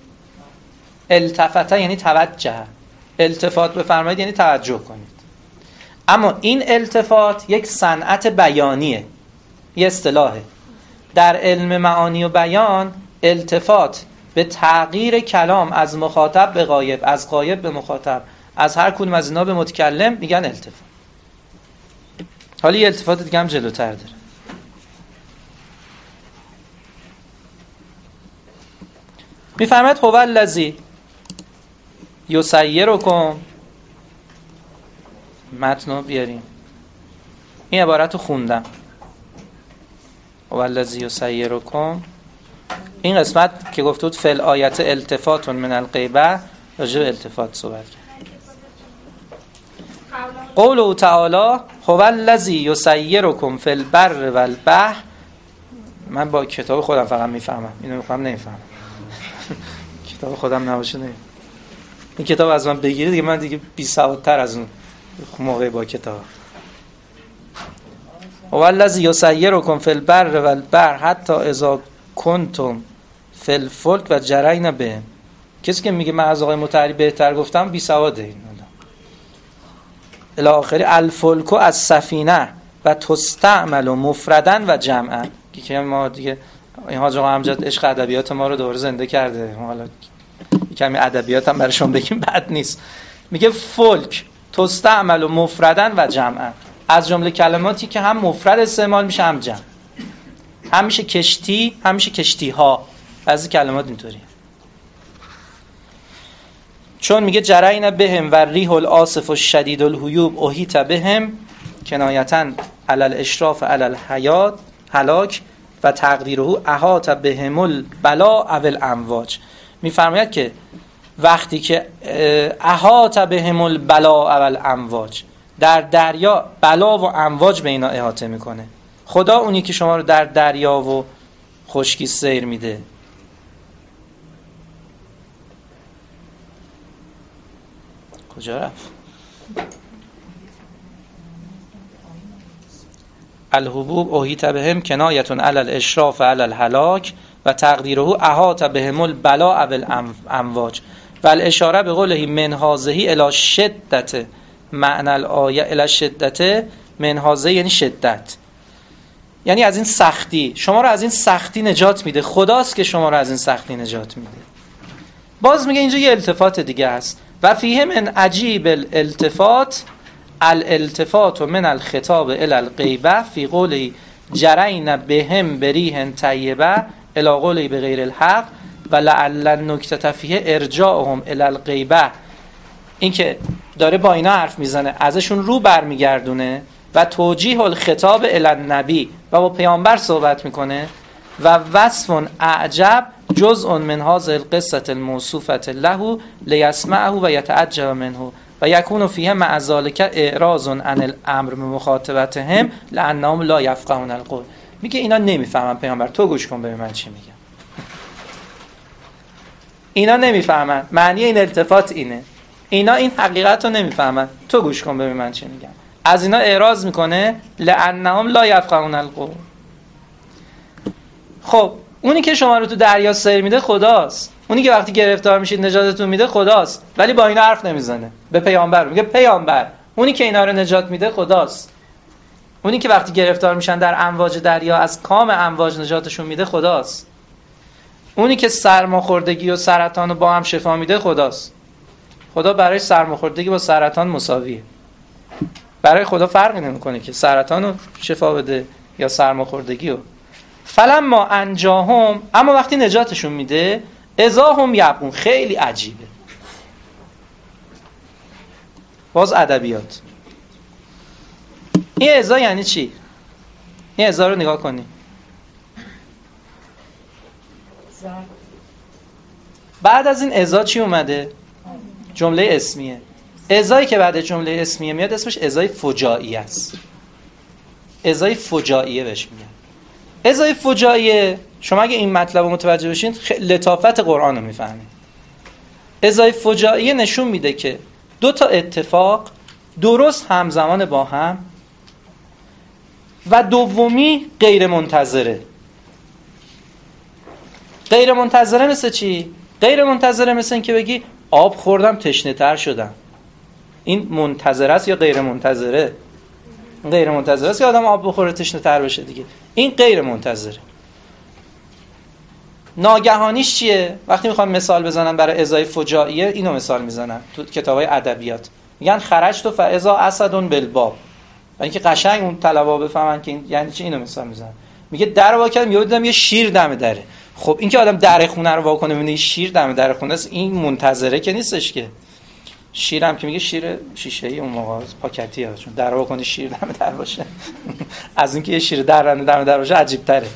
التفات یعنی توجه. التفات بفرمایید یعنی توجه کنید. اما این التفات یک صنعت بیانیه، یه اصطلاحه. در علم معانی و بیان التفات به تغییر کلام از مخاطب به غایب، از غایب به مخاطب، از هر کدوم از اینا به متکلم میگن التفات. حالا یه التفات دیگه هم جلوتر داره. میفرماید هو الذی یسیرکم، متنو بیاریم، این عبارت رو خوندم، هو الذی یسیرکم، این قسمت که گفته بود فل آیت التفات من الغیبه، راجع به التفات صحبت کرد. قوله تعالی هو الذی یسیرکم فی البر و البحر، من با کتاب خودم فقط میفهمم، اینو میخوام نمیفهمم. کتاب خودم نباشه نمیفهمم. این کتاب از من بگیرید دیگه من دیگه بی سوادتر از اون موقع با کتاب. هو الذی یسیرکم فی البر و البحر حتی اذا کنتم فی الفلک و جرین بهم. کسی که میگه من از آقای مطهری بهتر گفتم بی سواده. این الی آخری الفلک از سفینه و تستعمل مفردا و جمعا، که ما دیگه این حاج آقا امجد عشق ادبیات ما رو دوباره زنده کرده. حالا کمی ادبیات هم براشون بگیم بد نیست. میگه فلک تستعمل مفردا و جمعا، از جمله کلماتی که هم مفرد استعمال میشه هم جمع، هم میشه کشتی هم میشه کشتی ها. بعضی کلمات اینطوریه. چون میگه جرین بهم و ریح العاصف الشدید الهیوب احیط بهم کنایتا علی الاشراف علی الحیات هلاک و تقدیره احاط بهم البلا او الامواج. میفرماید که وقتی که احاط بهم البلا او الامواج، در دریا بلا و امواج به اینا احاطه میکنه. خدا اونی که شما رو در دریا و خشکی سیر میده. کجا رفت؟ الحبوب احیط بهم کنایتون علی الاشراف علی الهلاک و تقدیره احاط بهم البلا او الامواج و الاشاره به قوله من هذه الی شدت معنی الآیه الی شدت من هذه، یعنی شدت، یعنی از این سختی، شما رو از این سختی نجات میده. خداست که شما رو از این سختی نجات میده. باز میگه اینجا یه التفات دیگه هست. و فیه من عجیب الالتفات الالتفات من الخطاب الی الغیبه فی قوله جرین بهم بریح طیبه الی قوله بغیر الحق و لعل النکته فیه ارجاعهم الی الغیبه. این که داره با اینا حرف میزنه، ازشون رو برمیگردونه و توجیه الخطاب الی النبی و با پیامبر صحبت میکنه. و وصف اعجب جزء من هذه القصه الموصوفه له لیسمعه و یتعجب منه و یکون فیه مع ذلك اعراض عن الامر بمخاطبتهم لانهم لا یفقهون القول. میگه اینا نمیفهمن پیامبر، تو گوش کن ببین من چی میگم. اینا نمیفهمن، معنی این التفات اینه. اینا این حقیقت رو نمیفهمن، تو گوش کن ببین من چی میگم. از اینا اعراض میکنه لانهم لا یفقهون القول. خب اونی که شما رو تو دریا سیر میده خداست. اونی که وقتی گرفتار میشید نجاتتون میده خداست. ولی با اینا حرف نمیزنه. به پیامبر میگه پیامبر، اونی که اینا رو نجات میده خداست. اونی که وقتی گرفتار میشن در امواج دریا از کام امواج نجاتشون میده خداست. اونی که سرماخوردگی و سرطان رو با هم شفا میده خداست. خدا برای سرماخوردگی با سرطان مساویه. برای خدا فرقی نمیکنه که سرطان رو شفا بده یا سرماخوردگی رو. فلما انجاهم، اما وقتی نجاتشون میده اذا هم یبغون. خیلی عجیبه. باز ادبیات. این اذا یعنی چی؟ این اذا رو نگاه کنی. بعد از این اذا چی اومده؟ جمله اسمیه. اذایی که بعد جمله اسمیه میاد اسمش اذای فجاعی است. اذای فجاعیه بهش میگن. اذای فجاعیه، شما اگه این مطلب رو متوجه بشین لطافت قرآن رو میفهمید. اذای فجاعیه نشون میده که دو تا اتفاق درست همزمان با هم و دومی غیر منتظره. غیر منتظره مثل چی؟ غیر منتظره مثل این که بگی آب خوردم تشنه تر شدم. این منتظره است یا غیر منتظره؟ غیر منتظره است که آدم آب بخوره تشنه تر بشه دیگه. این غیر منتظره. ناگهانیش چیه؟ وقتی میخوام مثال بزنم برای ازای فجائیه اینو مثال میزنم تو کتابای ادبیات، میگن خرجت فاذا اسد بالباب، برای اینکه قشنگ اون طلبا بفهمن که این یعنی چی. اینو مثال میزنم، میگه در وا کردم یهو دیدم یه شیر دم دره. خب این که آدم در خونه رو وا کنه ببینه شیر دم در خونه است، این منتظره که نیستش که. شیرم که میگه شیر شیشه‌ای اون موقع پاکتیه، چون در وا کنه شیر دم در باشه از اینکه یه شیر درنده دم در باشه عجیب تره.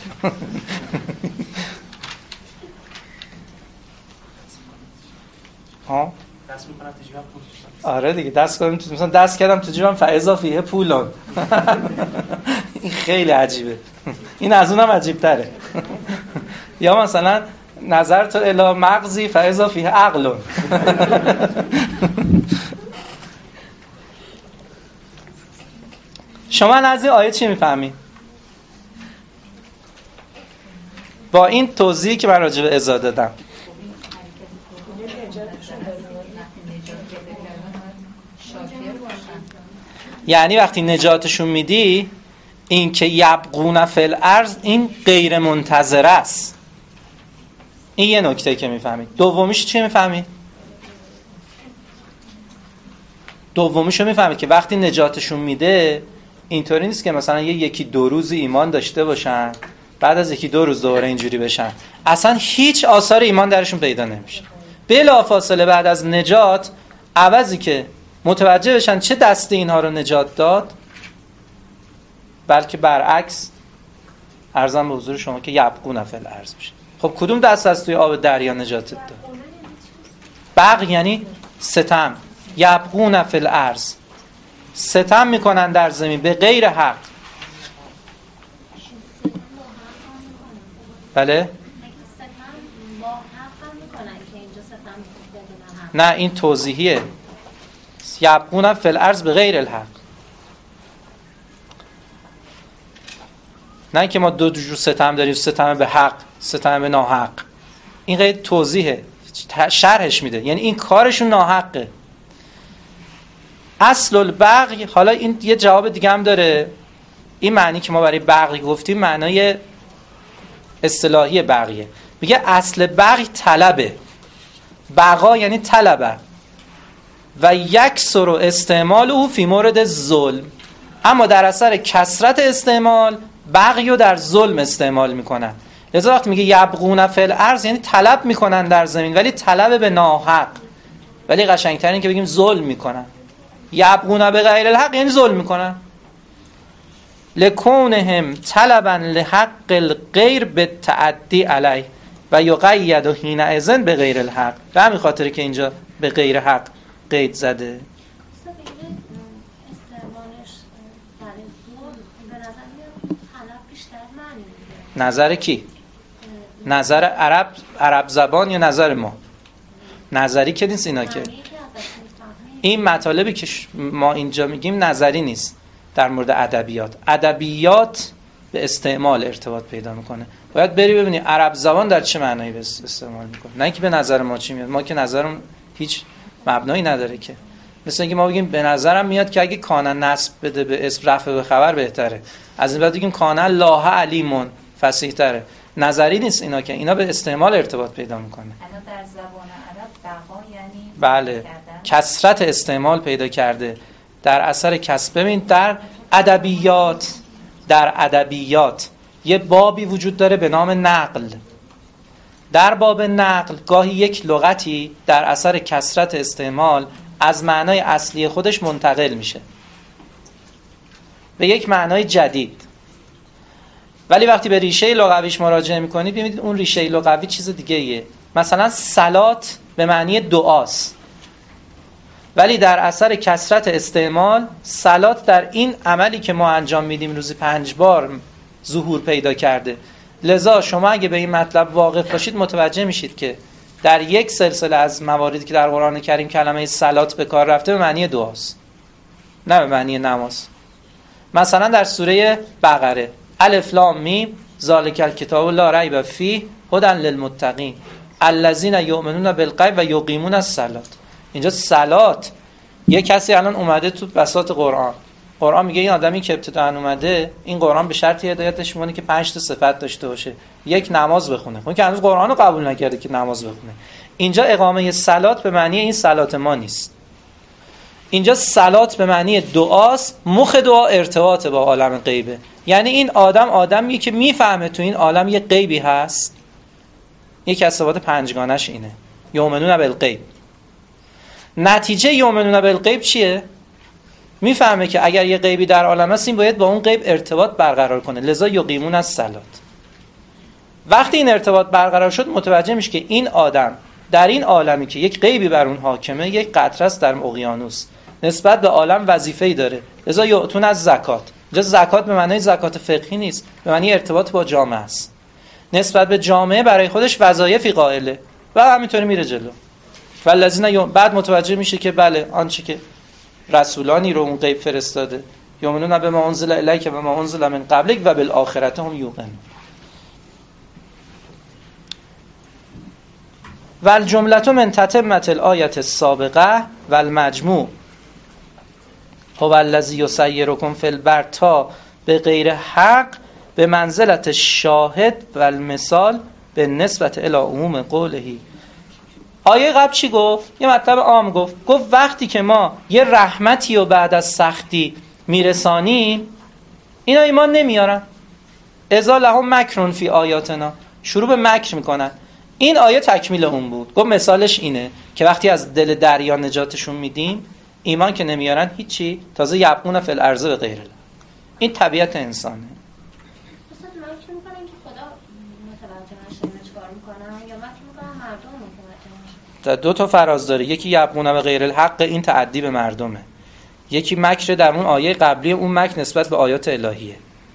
ها دست میکنم تو جیبم پول. آره دیگه دست کردم تو، مثلا دست کردم تو جیبم فاذا فیه پولون. این خیلی عجیبه. این از اونم عجیب تره. یا مثلا نظر تو الی مغزی فاذا فیه عقلون. شما از این آیه چی میفهمی؟ با این توضیحی که من راجع به ازا دادم یعنی وقتی نجاتشون میدی، این که یبغون فی الارض این غیر منتظره است. این یه نکته که میفهمید. دومیش چی میفهمید؟ دومیشو میفهمید که وقتی نجاتشون میده اینطوری نیست که مثلا یه یکی دو روز ایمان داشته باشن بعد از یکی دو روز دوباره اینجوری بشن، اصلا هیچ آثار ایمان درشون پیدا نمیشه. بلافاصله بعد از نجات، عوضی که متوجه بشن چه دسته اینها رو نجات داد، بلکه برعکس عرضم به حضور شما که یبغون فی الارض بشه. خب کدوم دست از توی آب دریا نجاتت داد؟ بغی یعنی ستم. یبغون فی الارض، ستم میکنن در زمین به غیر حق. بله؟ نه این توضیحیه. یبغون فی الارض به غیر الحق، نه که ما دو جور ستم داریم، ستم به حق، ستم به ناحق. این غیر توضیحه، شرحش میده. یعنی این کارشون ناحقه. اصل البغی، حالا این یه جواب دیگه هم داره. این معنی که ما برای بغی گفتیم معنای اصطلاحی بغیه. میگه اصل بغی طلبه. بغا یعنی طلبه و یک سر استعمال او فی مورد ظلم، اما در اثر کثرت استعمال بغی رو در ظلم استعمال میکنن. لذا وقتی میگه یبغون فی الارض یعنی طلب میکنن در زمین، ولی طلب به ناحق. ولی قشنگتر این که بگیم ظلم میکنن. یبغون به غیر الحق یعنی ظلم میکنن. لکونهم طلبا لحق الغیر بالتعدی علیه و یقید حینئذ به غیر الحق. به همین خاطر که اینجا به غیر حق قید زده. نظر کی؟ نظر عرب عرب زبان یا نظر ما؟ نظری که نیست اینا که. این مطالبی که ما اینجا میگیم نظری نیست. در مورد ادبیات، ادبیات به استعمال ارتباط پیدا میکنه. باید بری ببینی عرب زبان در چه معنایی به استعمال میکنه، نه اینکه به نظر ما چی میاد. ما که نظرم هیچ مبنایی نداره که. مثلا اینکه ما بگیم به نظرم میاد که اگه کانه نصب بده به اسم رفع به خبر بهتره، از این بعد بگیم کانه الله علیمون فصیح تره. نظری نیست اینا که، اینا به استعمال ارتباط پیدا میکنه. الان در زبان عرب بقا یعنی بله کثرت استعمال پیدا کرده در اثر کسب. ببین در ادبیات، در ادبیات یه بابی وجود داره به نام نقل. در باب نقل گاهی یک لغتی در اثر کثرت استعمال از معنای اصلی خودش منتقل میشه به یک معنای جدید. ولی وقتی به ریشه لغویش مراجعه میکنید ببینید اون ریشه لغوی چیز دیگه ایه. مثلا صلات به معنی دعاست، ولی در اثر کثرت استعمال صلات در این عملی که ما انجام میدیم روزی پنج بار ظهور پیدا کرده. لذا شما اگه به این مطلب واقف باشید متوجه میشید که در یک سلسله از مواردی که در قرآن کریم کلمه صلات به کار رفته به معنی دعاست، نه به معنی نماز. مثلا در سوره بقره الف لام میم ذالک الکتاب لا ریب فیه هدی للمتقین الذین یؤمنون بالغیب و یقیمون الصلاة. اینجا صلات، یه کسی الان اومده تو بساط قرآن قرآن میگه این آدمی که ابتداً اومده، این قرآن به شرطی هدایتش میکنه که پنج تا صفت داشته باشه. یک، نماز بخونه. اون که هنوز قرآن رو قبول نکرده که نماز بخونه. اینجا اقامه صلات به معنی این صلات ما نیست. اینجا صلات به معنی دعاست. مخ دعا ارتباط با عالم غیبه. یعنی این آدم آدمیه که میفهمه تو این عالم یه غیبی هست. یکی از صفات پنجگانش اینه، یؤمنون بالغیب. نتیجه یؤمنون بالغیب چیه؟ میفهمه که اگر یه غیبی در عالم هست، این باید با اون غیب ارتباط برقرار کنه. لذا یقیمون الصلات. وقتی این ارتباط برقرار شد، متوجه میشه که این آدم در این عالمی که یک غیبی بر اون حاکمه، یک قطره است در اقیانوس، نسبت به عالم وظیفه‌ای داره. لذا یؤتون از زکات. اینجا زکات به معنی زکات فقهی نیست، به معنی ارتباط با جامعه است. نسبت به جامعه برای خودش وظایفی قائله و همینطوری میره جلو. والذین بعد متوجه میشه که بله، آنچه که رسولانی رو اون غیب فرستاده، یؤمنون بما انزل الیک و ما انزل من قبلک و بالآخرة هم یوقنون. والجملة من تتمة الآیة السابقه والمجموع هو الذی یسیرکم فی البر تا به غیر حق به منزلت شاهد و المثال به نسبت الی عموم قوله. آیه قبل چی گفت؟ یه مطلب عام گفت. گفت وقتی که ما یه رحمتی رو بعد از سختی میرسانیم، اینا ایمان نمیارن. اذا لهم مکرون فی آیاتنا، شروع به مکر میکنن. این آیه تکمیل اون بود. گفت مثالش اینه که وقتی از دل دریا نجاتشون میدیم، ایمان که نمیارن هیچی، تازه یبغون فی الارض به غیر الله. این طبیعت انسانه. مثلا مکر میکنن که خدا متوجه نشه چیکار میکنن، یا مکر میکنن مردم متوجه نشه. دو تا فراز داره. یکی یبغون به غیر الحق، این تعدی به مردمه. یکی مکر در اون آیه قبلی، اون مکر نسبت به آیات الهیه.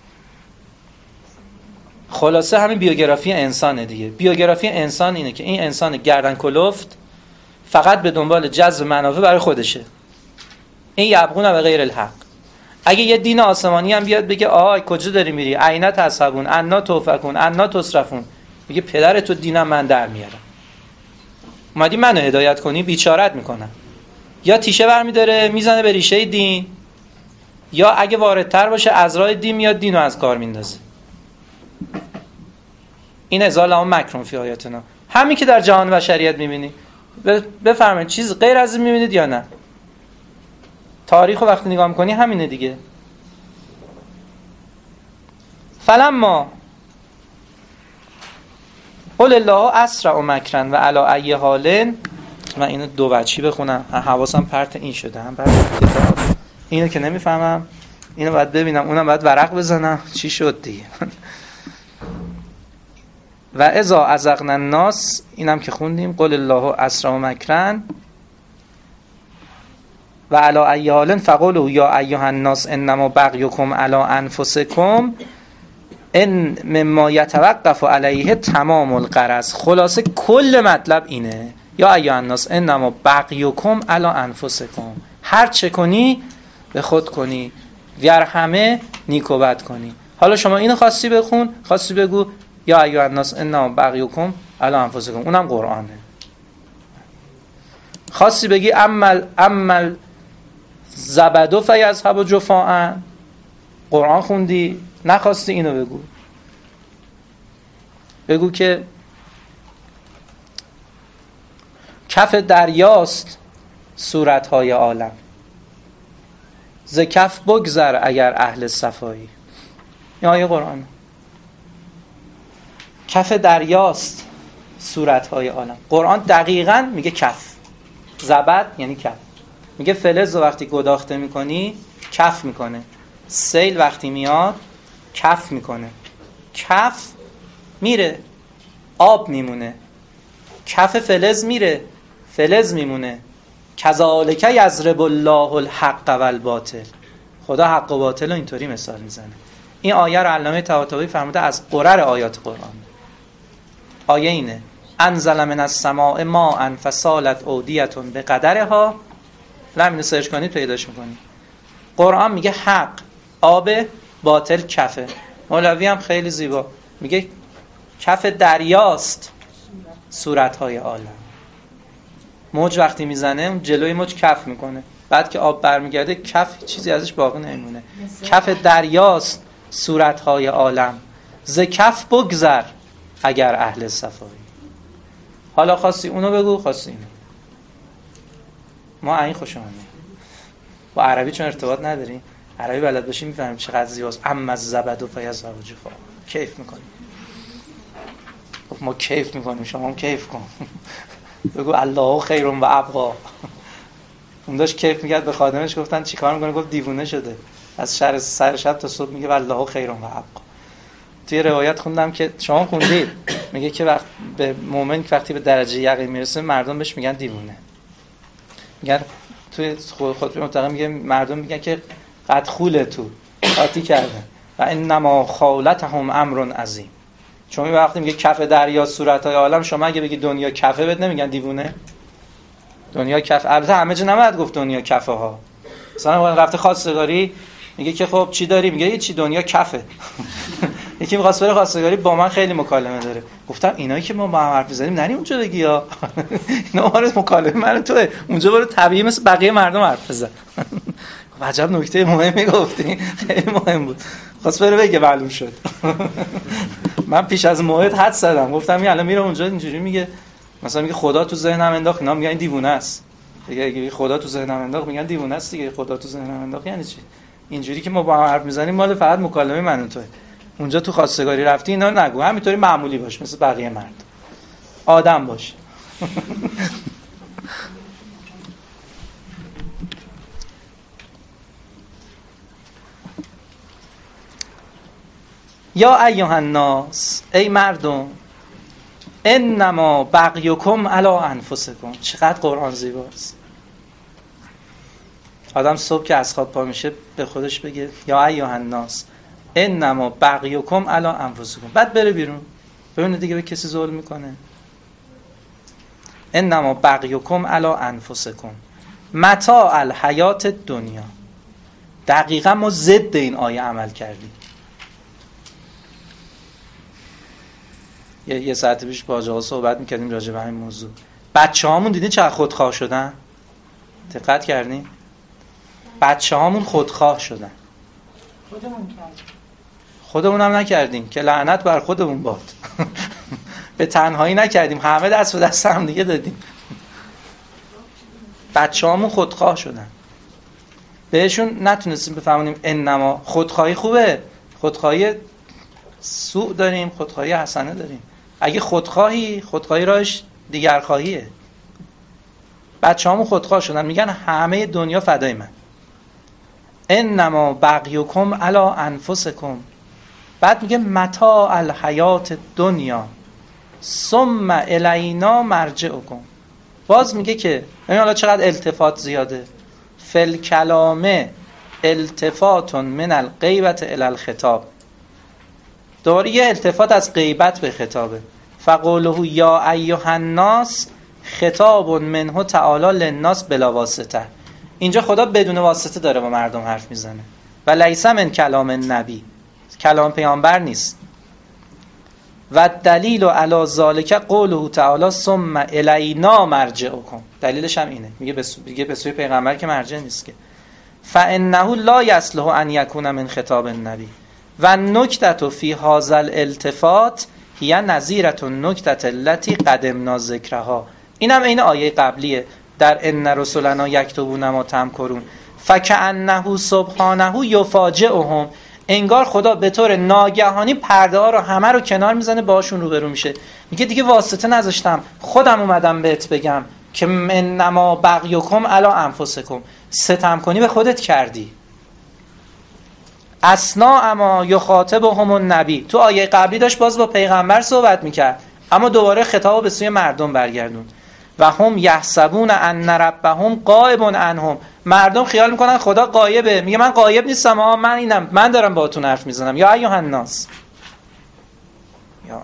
خلاصه همین بیوگرافی انسانه دیگه. بیوگرافی انسان اینه که این انسان گردن کلفت فقط به دنبال جذب منافع برای خودشه. این یبغون به غیر الحق. اگه یه دین آسمانی هم بیاد بگه آهای کجا داری میری؟ اینا تذهبون انا توفکون انا تصرفون، میگه پدر تو دینم من در میارم. اومدی منو هدایت کنی، بیچارت میکنم. یا تیشه برمیداره میزنه به ریشه دین، یا اگه واردتر باشه از راه دین میاد دینو از کار میندازه. این ازال هم مکرون فی آیاتنا. همین که در جهان بشریت میبینی. بفرمایید چیز غیر از این میبینید یا نه؟ تاریخ رو وقتی نگاه میکنی همینه دیگه. فلما قل الله اسرع مکرا و علی ای حال. من اینو دو بچی بخونم، حواسم پرت این شده، هم پرت کتاب. اینو که نمیفهمم، اینو باید ببینم، اونم باید ورق بزنم. چی شد دیگه؟ و اذا ازغنا الناس، اینم که خوندیم، قل الله اسرع مکرا و علی ای حال فقولوا یا ایها الناس انما بغیکم علی انفسکم ان مما یتوقف علیه تمام الغرض. خلاصه کل مطلب اینه، یا ایها الناس انما بغیکم علی انفسکم، هر چه کنی به خود کنی، گر همه نیکو بد کنی. حالا شما اینو خواستی بخون، خواستی بگو یا ایها الناس انما بغیکم علی انفسکم، اونم قرآنه. خواستی بگی عمل عمل زبدو فیذهب جفاء، قرآن خوندی. نخواستی اینو بگو، بگو که کف دریاست صورتهای عالم، ز کف بگذر اگر اهل صفایی. این آیه قرآن. کف دریاست صورتهای عالم. قرآن دقیقاً میگه کف. زبد یعنی کف. میگه فلز وقتی گداخته میکنی کف میکنه، سیل وقتی میاد کف میکنه. کف میره آب میمونه، کف فلز میره فلز میمونه. کذالک یضرب الله الحق والباطل. خدا حق و باطل رو اینطوری مثال میزنه. این آیه رو علامه طباطبایی فرموده از قرر آیات قرآن. آیه اینه انزل من السماء ماء فسالت اودیة بقدرها. همین رو سرچ کنید پیداش میکنید. قرآن میگه حق آب، باطل کفه. مولوی هم خیلی زیبا میگه کف دریاست صورتهای عالم. موج وقتی میزنه اون جلوی موج کف میکنه، بعد که آب برمیگرده کف چیزی ازش باقی نمیمونه. کف دریاست صورتهای عالم، ز کف بگذر اگر اهل صفایی. حالا خواستی اونو بگو، خواستی اینو. ما این خوش اومدیم. با عربی چون ارتباط نداریم، عربی بلد باشیم میفهمیم چقدر زیباست. اما الزبد و فیض و جفا. کیف میکنیم. ما کیف میکنیم، شما هم کیف کن. بگو الله خیر و ابقا. اون داشت کیف میکرد، به خادمش گفتن چیکار میکنه؟ گفت دیوونه شده، از شر سر شب تا صبح میگه الله خیر و ابقا. توی روایت خوندم که شما خوندید، میگه که وقت به مؤمن که وقتی به درجه یقین میرسه مردم بهش میگن دیوونه. میگن توی خطبه مطلقه میگه مردم میگن که قد خوله تو قاطی کرده و انما خالتهم امر عظیم. چون وقتی میگه کف دریا صورتهای عالم، شما اگه بگی دنیا کفه بهت نمیگن دیوونه؟ دنیا کف، البته همه جا نباید گفت دنیا کفه ها. مثلا رفته خواستگاری میگه که خب چی داری؟ میگه هیچی، دنیا کفه. یکی می‌خواست بره خواستگاری، با من خیلی مکالمه داره. گفتم اینایی که ما با هم حرف می‌زنیم نری اونجا بگی ها. اینا مال مکالمه من تو، اونجا برو طبیعی مثل بقیه مردم حرف بزن. عجب نکته مهمی گفتی، خیلی مهم بود. خواست بره بگه معلوم شد. من پیش از موعد حد زدم، گفتم این الان میره اونجا اینجوری میگه، مثلا میگه خدا تو ذهنم انداخت، اینا میگن این دیوونه است. دیگه خدا تو ذهنم انداخت میگن دیوونه است دیگه. خدا تو ذهنم انداخت یعنی چی؟ اینجوری که ما با هم حرف میزنیم مال فقط مکالمه من و توئه. اونجا تو خواستگاری رفتی اینا نگو، همینطوری معمولی باش مثل بقیه مرد، آدم باش. یا ایها الناس، ای مردم، انما بغیکم علی انفسکم. چقدر قرآن زیباست. آدم صبح که از خواب پا میشه به خودش بگه یا ایها الناس انما بغیکم علی انفسکم، بعد بره بیرون ببینه دیگه به کسی ظلم میکنه. انما بغیکم علی انفسکم متاع الحیات دنیا. دقیقا ما ضد این آیه عمل کردیم. یه, یه ساعت پیش با آقا صحبت میکردیم راجع به همین موضوع. بچه هامون دیدین چقدر خودخواه شدن؟ دقت کردین؟ بچه هامون خودخواه شدن. خودمون کردیم. خودمون هم نکردیم که لعنت بر خودمون باد. به تنهایی نکردیم، همه دست به دست هم دیگه دادیم. بچه هامون خودخواه شدن. بهشون نتونستیم بفهمونیم انما خودخواهی خوبه، خودخواهی سوء داریم، خودخواهی حسنه داریم. اگه خودخواهی، خودخواهی راهش دیگرخواهیه. بچه هامون خودخواه شدن، میگن همه دنیا فدای من. انما بغیکم علی انفسکم. بعد میگه متاع الحیات دنیا ثم الینا مرجعکم. باز میگه که ببین حالا چقدر التفات زیاده. فل کلامه التفات من الغیبت الی الخطاب. دوباره یه التفات از غیبت به خطابه. فقوله یا ایها الناس خطاب منه تعالی للناس بلا واسطه. اینجا خدا بدون واسطه داره با مردم حرف میزنه. و لیس من کلام نبی، کلام پیامبر نیست. و دلیل علی ذالک قوله تعالی ثم الینا مرجعکم. دلیلش هم اینه، میگه میگه به سوی پیغمبر که مرجع نیست که. فانه لا یصلح ان یکون من خطاب النبی و نکته فی هذا الالتفات هی نظیره النکته التي قدمنا ذکرها. اینم این آیه قبلیه در ان رسولنا یکتبون ما تمکرون. فکأنه سبحانه یفاجئهم. انگار خدا به طور ناگهانی پرده ها رو همه رو کنار میزنه، باهاشون روبرو میشه. میگه دیگه واسطه نذاشتم، خودم اومدم بهت بگم که انما بغیکم علی انفسکم. ستم کنی به خودت کردی. اسنا اما یخاطبهم النبی. تو آیه قبلی داشت باز با پیغمبر صحبت میکرد، اما دوباره خطاب به سوی مردم برگردون. و هم یحسبون ان ربهم غائب عنهم. مردم خیال میکنن خدا غایبه. میگه من غایب نیستم، آه من اینم، من دارم باهاتون حرف میزنم. یا ایها الناس، یا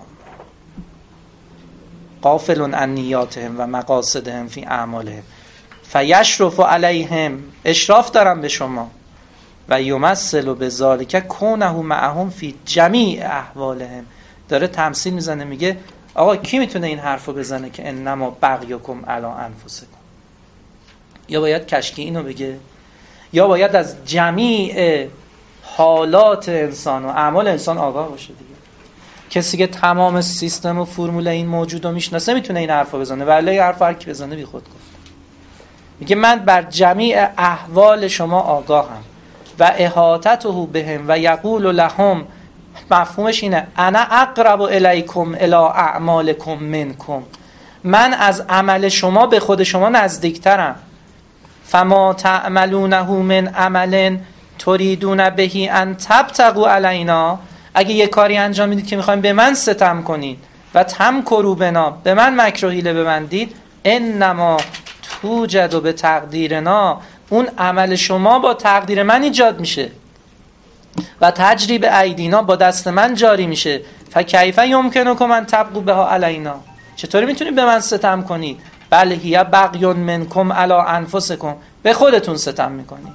غافل عن نیاتهم و مقاصدهم فی اعمالهم فیشرف علیهم. اشراف دارم به شما. و یمثل بذالک کونه معهم فی جمیع احوالهم. داره تمثیل میزنه، میگه آقا کی میتونه این حرفو بزنه که انما بغیکم علی انفسکم. یا باید کشکی اینو بگه، یا باید از جمیع حالات انسان و اعمال انسان آگاه باشه دیگه. کسی که تمام سیستم و فرمول این موجود رو میشناسه میتونه این حرفا بزنه، ولی این حرفا هر کی بزنه بی خود گفت. میگه من بر جمیع احوال شما آگاهم و احاطته بهم و یقول لهم، مفهومش اینه انا اقرب الیکم الی اعمالکم منکم، من از عمل شما به خود شما نزدیکترم. فما تعملونه من عمل تریدون بهی ان تبتغوا علینا، اگه یه کاری انجام میدید که میخوایم به من ستم کنید و تمکروا بنا، به من مکر و حیله ببندید، انما توجد به تقدیرنا، اون عمل شما با تقدیر من ایجاد میشه و تجری به ایدینا، با دست من جاری میشه. فکیف یمکنکم ان تبغوا بها علینا، چطوری میتونید به من ستم کنید؟ بل هی بغی منکم علی انفسکم، به خودتون ستم میکنید.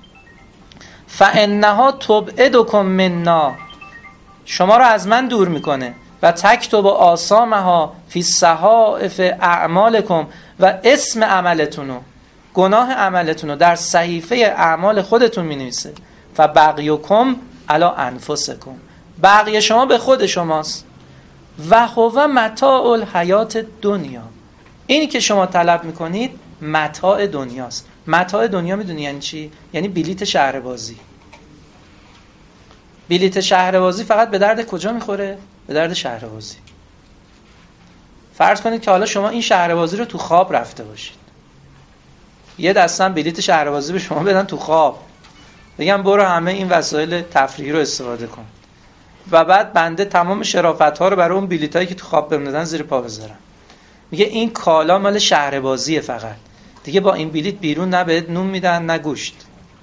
فانها تبعدکم منا، شما رو از من دور میکنه. و تکتب آثامها فی صحائف اعمالکم، و اسم عملتونو، گناه عملتونو در صحیفه اعمال خودتون مینویسه. فبغیکم علی انفسکم، بغی شما به خود شماست. و هو متاع الحیات دنیا، اینی که شما طلب میکنید متاع دنیاست. متاع دنیا میدونی یعنی چی؟ یعنی بلیت شهربازی. بلیت شهربازی فقط به درد کجا میخوره؟ به درد شهربازی. فرض کنید که حالا شما این شهربازی رو تو خواب رفته باشید، یه دستم بلیت شهربازی به شما بدن تو خواب، بگم برو همه این وسایل تفریحی رو استفاده کن، و بعد بنده تمام شرافت‌ها رو برای اون بلیطایی که تو خواب بهم دادن زیر پا بذارم. میگه این کالا مال شهربازیه، فقط دیگه با این بلیط بیرون نه بهت نون میدن نه گوشت.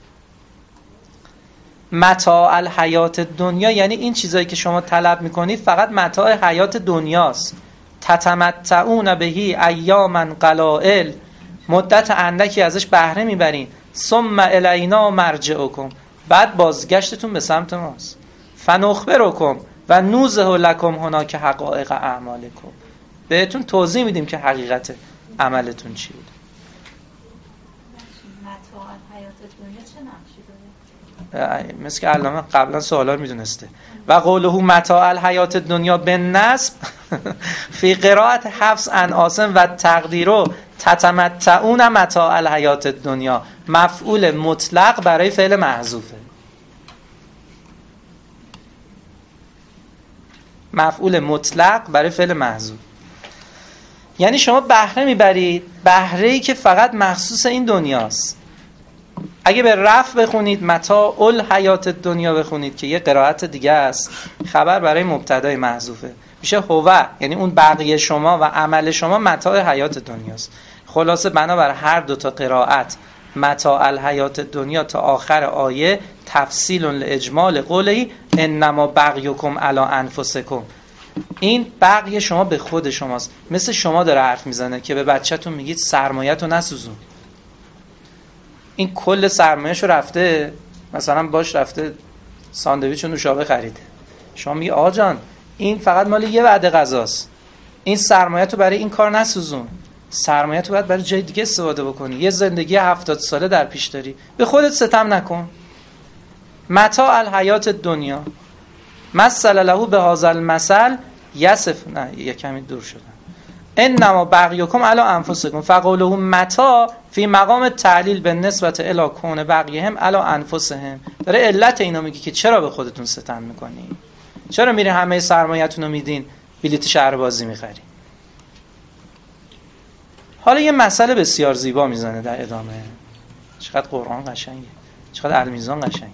متاع الحیات دنیا یعنی این چیزایی که شما طلب میکنید فقط متاع حیات دنیاست. تتمتعون بهی ایاما قلائل، مدت اندکی ازش بهره میبرین. ثم الینا مرجعکم، بعد بازگشتتون به سمت ماست. فنخبرکم و نوزه لکم هناک حقایق اعمالکم، بهتون توضیح میدیم که حقیقت عملتون چی بود. متاع حیات دنیا چه نقشی داره؟ مثل که علامه قبلا سوالا رو میدونسته. و قوله متاع الحیات دنیا به نصب فی قرائت حفظ عن عاصم و تقدیرو تتمتعون متاع الحیات دنیا، مفعول مطلق برای فعل محذوفه. مفعول مطلق برای فعل محذوف، یعنی شما بهره میبرید، بهره‌ای که فقط مخصوص این دنیاست. اگه به رفع بخونید متاع الحیات دنیا بخونید که یه قرائت دیگه است، خبر برای مبتدای محذوفه، میشه هو، یعنی اون بقیه شما و عمل شما متاع حیات دنیاست. خلاصه بنابر هر دو تا قرائت متاع الحیات دنیا تا آخر آیه تفصیل لاجمال قولی انما بغیکم علی انفسکم، این بقیه شما به خود شماست. مثل شما داره حرف میزنه که به بچه‌تون میگید سرمایه‌تو نسوزون، این کل سرمایه‌شو رفته مثلا باش رفته ساندویچ و نوشابه خریده، شما میگی آقا جان این فقط مال یه وعده غذاست، این سرمایه‌تو برای این کار نسوزون، سرمایه‌تو باید برای جای دیگه استفاده بکنی، یه زندگی هفتاد ساله در پیش داری، به خودت ستم نکن. متاع الحیات دنیا مثل له به هذا المثل یصف، نه یه کمی دور شدم، انما بغیکم علی انفسکم فقوله متاع فی مقام تعلیل به نسبت الی کون بغیهم علی انفسهم، داره علت اینو میگه که چرا به خودتون ستم میکنین، چرا میری همه سرمایه‌تون رو میدین بلیت شهربازی میخرین. حالا یه مسئله بسیار زیبا میزنه در ادامه، چقدر قرآن قشنگه، چقدر المیزان قشنگه.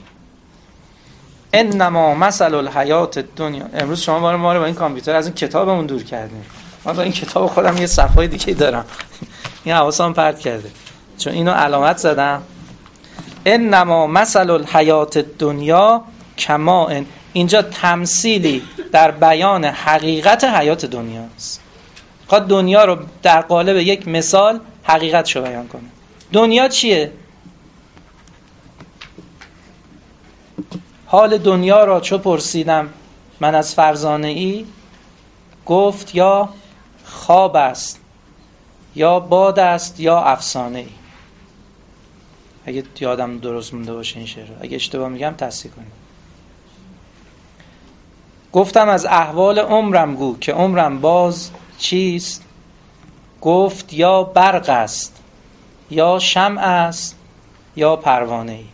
انما مثل الحیات دنیا، امروز شما ما رو ما رو با این کامپیوتر از این کتابمون دور کردیم، من با این کتاب خودم یه صفحه دیگه دارم، این حواسم پرت کرده چون اینو علامت زدم. انما مثل الحیات دنیا کما ان، اینجا تمثیلی در بیان حقیقت حیات دنیاست. خواهد دنیا رو در قالب یک مثال حقیقتشو بیان کنه. دنیا چیه؟ حال دنیا را چو پرسیدم من از فرزانه ای، گفت یا خواب است یا باد است یا افسانه ای. اگه یادم درست مونده باشه این شعر رو، اگه اشتباه میگم تصحیح کنید. گفتم از احوال عمرم گو که عمرم باز چیست؟ گفت یا برق است یا شمع است یا پروانه ای.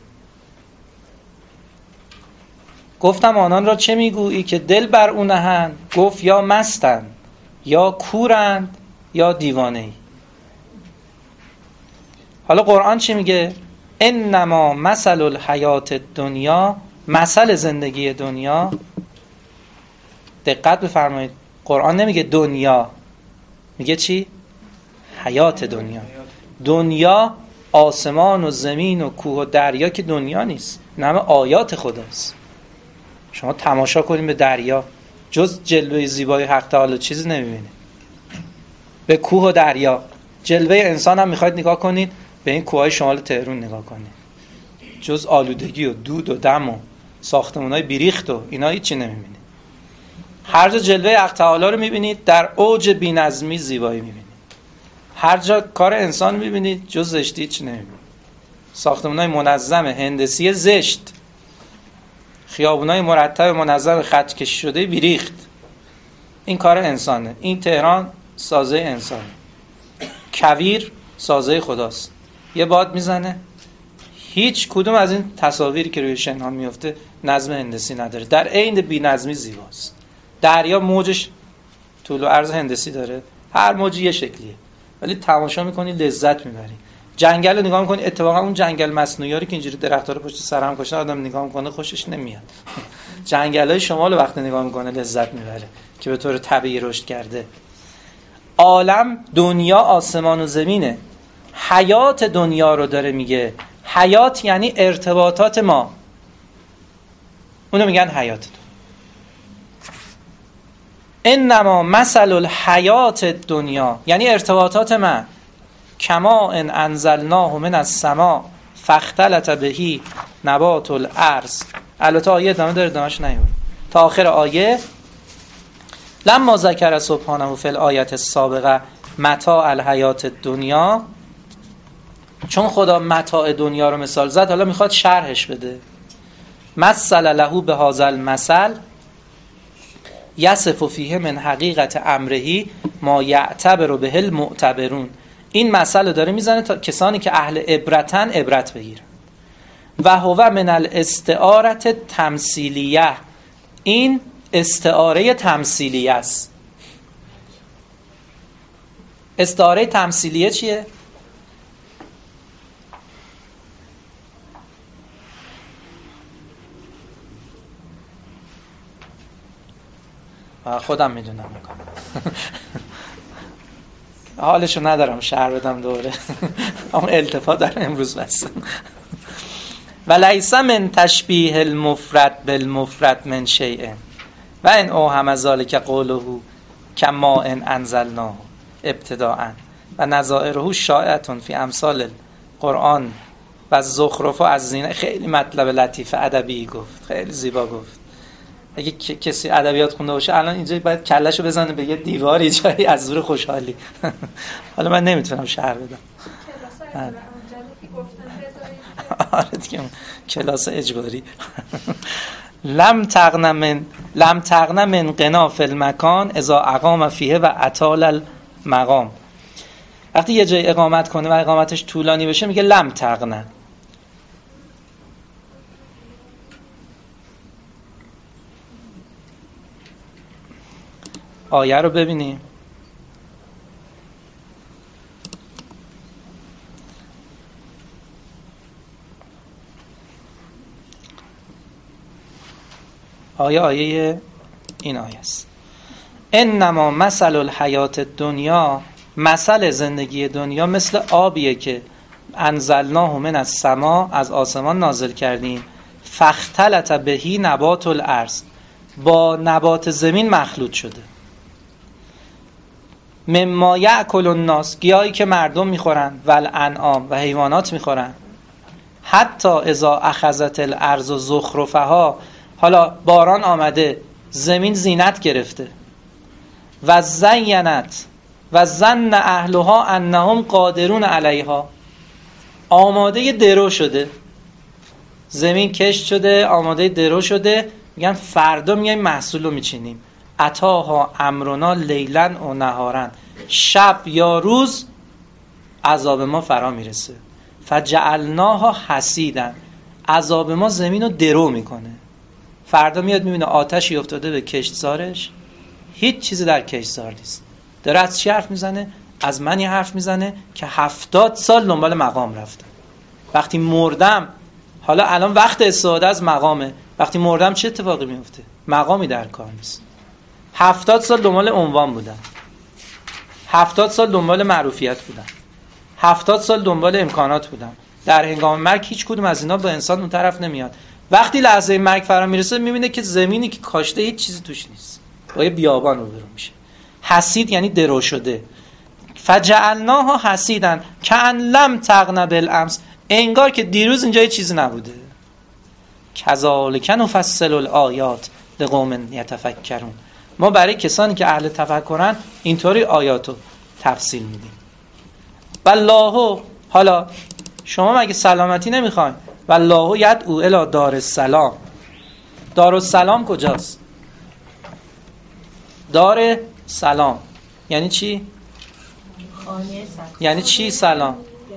گفتم آنان را چه میگویی که دل بر او نهند؟ گفت یا مستند یا کورند یا دیوانه ای. حالا قرآن چی میگه؟ انما مثل الحیات دنیا، مثل زندگی دنیا. دقت بفرمایید، قرآن نمیگه دنیا، میگه چی؟ حیات دنیا. دنیا آسمان و زمین و کوه و دریا که دنیا نیست، این همه آیات خداست. شما تماشا کنید به دریا، جز جلوه زیبای حق تعالی چیزی نمیبینید. به کوه و دریا، جلوه انسان هم میخواید نگاه کنید، به این کوههای شمال تهران نگاه کنید، جز آلودگی و دود و دم و ساختمان‌های بیریخت و اینا هیچی نمیبینید. هر جا جلوه حق تعالی رو میبینید، در اوج بی‌نظمی زیبایی میبینید. هر جا کار انسان میبینید، جز زشتی هیچ نمیبینید. ساختمان‌های منظم هندسی زشت، خیابونای مرتب منظم خط کشی شده بیریخت، این کار انسانه. این تهران سازه انسانه. کویر سازه خداست. یه باد میزنه، هیچ کدوم از این تصاویری که روی شنها میفته نظم هندسی نداره، در عین بی‌نظمی زیباست. دریا موجش طول و عرض هندسی داره، هر موجی یه شکلیه، ولی تماشا میکنی لذت میبری. جنگل رو نگاه میکنی، اتفاقا اون جنگل مصنوعی که اینجوری درخت‌ها رو پشت سر هم کاشتن، آدم نگاه میکنه خوشش نمیاد. جنگل‌های شمال وقتی نگاه میکنه لذت میبره که به طور طبیعی رشد کرده. عالم دنیا آسمان و زمینه. حیات دنیا رو داره میگه. حیات یعنی ارتباطات ما، اونو میگن حیات. انما مثل الحیات دنیا یعنی ارتباطات من. کما ان انزلناه من السماء فاختلط به نبات الارض. البته آیه ادامه داره، ادامهش نیومد تا آخر آیه. لما ذکر سبحانه فی الآیه السابقه متاع الحیات دنیا، چون خدا متاع دنیا رو مثال زد، حالا میخواد شرحش بده. مثل له به هذا المثل یصف فیه من حقیقت امره ما یعتبر به المعتبرون. این مسئله داره میزنه تا کسانی که اهل عبرتن عبرت بگیرن. و هو من الاستعاره تمثیلیه، این استعاره تمثیلیه است. استعاره تمثیلیه چیه؟ خودم میدونم میکنم حالشو ندارم شعر بدم دوره اما التفات دارم امروز بس. و لیس من تشبیه المفرد بالمفرد من شیء و ان اوهم ذلک قوله کما ان انزلناه ابتداء و نظائره شائعه فی امثال القرآن و زخرف و از زینه. خیلی مطلب لطیف ادبی گفت، خیلی زیبا گفت. اگه کسی ادبیات خونده باشه الان اینجا باید کلهشو بزنه به یه دیواری جایی از زور خوشحالی. حالا من نمیتونم شعر بدم. آره دیگه کلاس اجباری. لم تغن من لم تغن من قنا فی المکان اذا اقام فیه و اطال المقام. وقتی یه جای اقامت کنه و اقامتش طولانی بشه میگه لم تغن. آیه رو ببینیم. آیه آیه این آیه است. انما مثل الحیات دنیا، مثل زندگی دنیا مثل آبیه که انزلناه من السما، از آسمان نازل کردیم، فاختلط بهی نبات الارض، با نبات زمین مخلوط شده. مما یأکل الناس، گیاهی که مردم میخورن، و الانعام و حیوانات میخورن. حتی اذا اخذت الارض زخرفها، حالا باران آمده زمین زینت گرفته. و زینت و ظن اهلها انهم قادرون علیها، آماده درو شده، زمین کشت شده، آماده درو شده، میگن فردا میایم محصول رو میچینیم. اتاها امرنا لیلا و نهارا، شب یا روز عذاب ما فرا میرسه. فجعلناها حصیدا، عذاب ما زمین رو درو میکنه. فردا میاد میبینه آتشی افتاده به کشتزارش، هیچ چیزی در کشتزار نیست. داره از چی حرف میزنه؟ از منی حرف میزنه که هفتاد سال دنبال مقام رفتم. وقتی مردم، حالا الان وقت استفاده از مقامه، وقتی مردم چه اتفاقی میفته؟ مقامی در کار نیست. هفتاد سال دنبال عنوان بودم، هفتاد سال دنبال معروفیت بودم، هفتاد سال دنبال امکانات بودم. در هنگام مرگ هیچ کدوم از اینا با انسان اون طرف نمیاد. وقتی لحظه مرگ فرا میرسه میبینه که زمینی که کاشته هیچ چیزی توش نیست، با یه بیابان روبرو میشه. حصید یعنی درو شده. فجعلناها حصیدا کأن لم تغن بالامس، انگار که دیروز اینجا هیچ چیزی نبوده. کذالک نفصل الآیات لقوم یتفکرون، ما برای کسانی که اهل تفکرن اینطوری آیاتو تفصیل میدیم. والله، حالا شما مگه سلامتی نمیخواین؟ والله یدعو الی دار السلام. دار السلام کجاست؟ دار سلام یعنی چی؟ یعنی چی سلام؟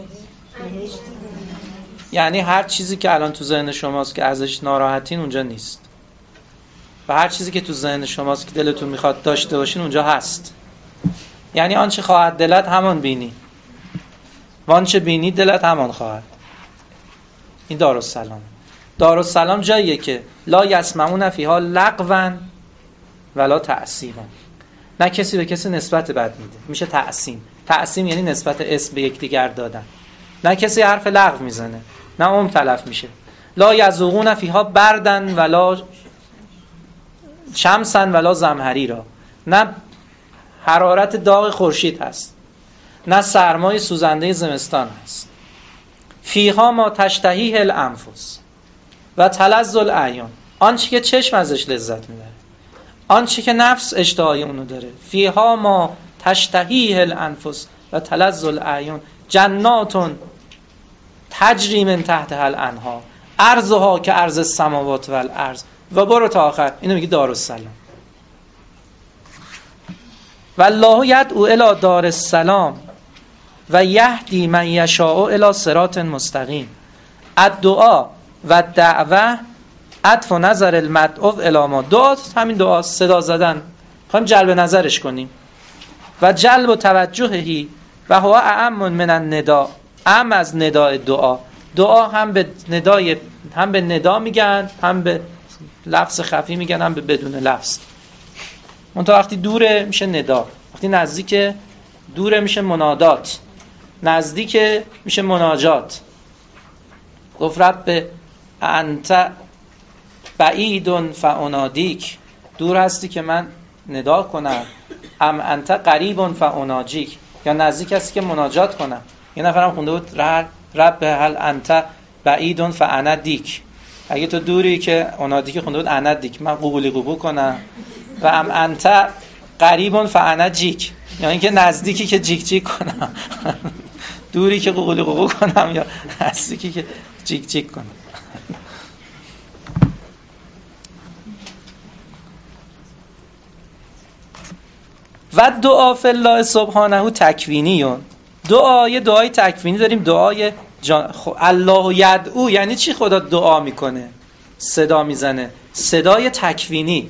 یعنی هر چیزی که الان تو ذهن شماست که ازش ناراحتین اونجا نیست، و هر چیزی که تو ذهن شماست که دلتون میخواد داشته باشین اونجا هست. یعنی آنچه خواهد دلت همان بینی، وانچه بینی دلت همان خواهد. این دارالسلام. دارالسلام جاییه که لا یسمعون فیها لغوا ولا تأثیما، نه کسی به کسی نسبت بد میده، میشه تعصیم. تعصیم یعنی نسبت اسم به یکدیگر دادن. نه کسی حرف لغو میزنه، نه اون تلف میشه. لا یذوقون فیها بردن ولا شمسن ولا زمهریرا، نه حرارت داغ خورشید هست، نه سرمای سوزنده زمستان هست. فیها ما تشتهیه الانفس و تلذ الاعیان، آنچه که چشم ازش لذت میبره، آنچه که نفس اشتهای اونو داره. فیها ما تشتهیه الانفس و تلذ الاعیان جناتون تجری من تحتها الانهار ارضها که ارض السماوات و الارض، و برو تا آخر. اینو میگه دارالسلام. والله یدعو الی دار السلام و یهدی من یشاء الی صراط مستقیم. الدعا و دعوه عطف نظر المدعو الی ما. دعا همین دعا، صدا زدن، میخوایم جلب نظرش کنیم. و جلب توجهی و هو اعم من النداء، اعم از نداء دعا. دعا هم به ندای هم به ندا میگن، هم به لفظ خفی میگن، هم به بدون لفظ. منتها وقتی دوره میشه ندا، وقتی نزدیک دوره میشه منادات، نزدیک میشه مناجات. گفت رب انت بعید فانادیک، دور هستی که من ندا کنم. ام انت قریب فاناجیک، یا نزدیک هستی که مناجات کنم. یه نفرم خونده بود رب هل انت بعید فانا دیک، اگه تو دوری که انادیک خونده بود انا دیک، من قبولی قبول کنم. و ام انت قریب فانا جیک، یعنی اینکه نزدیکی که جیک جیک کنم دوری که قبولی قبول کنم، یا نزدیکی که جیک جیک کنم. و دعا فی الله سبحانه تکوینیون. دعا، یه دعای تکوینی داریم، دعای جان... خب الله یدعو یعنی چی؟ خدا دعا میکنه، صدا میزنه، صدای تکوینی.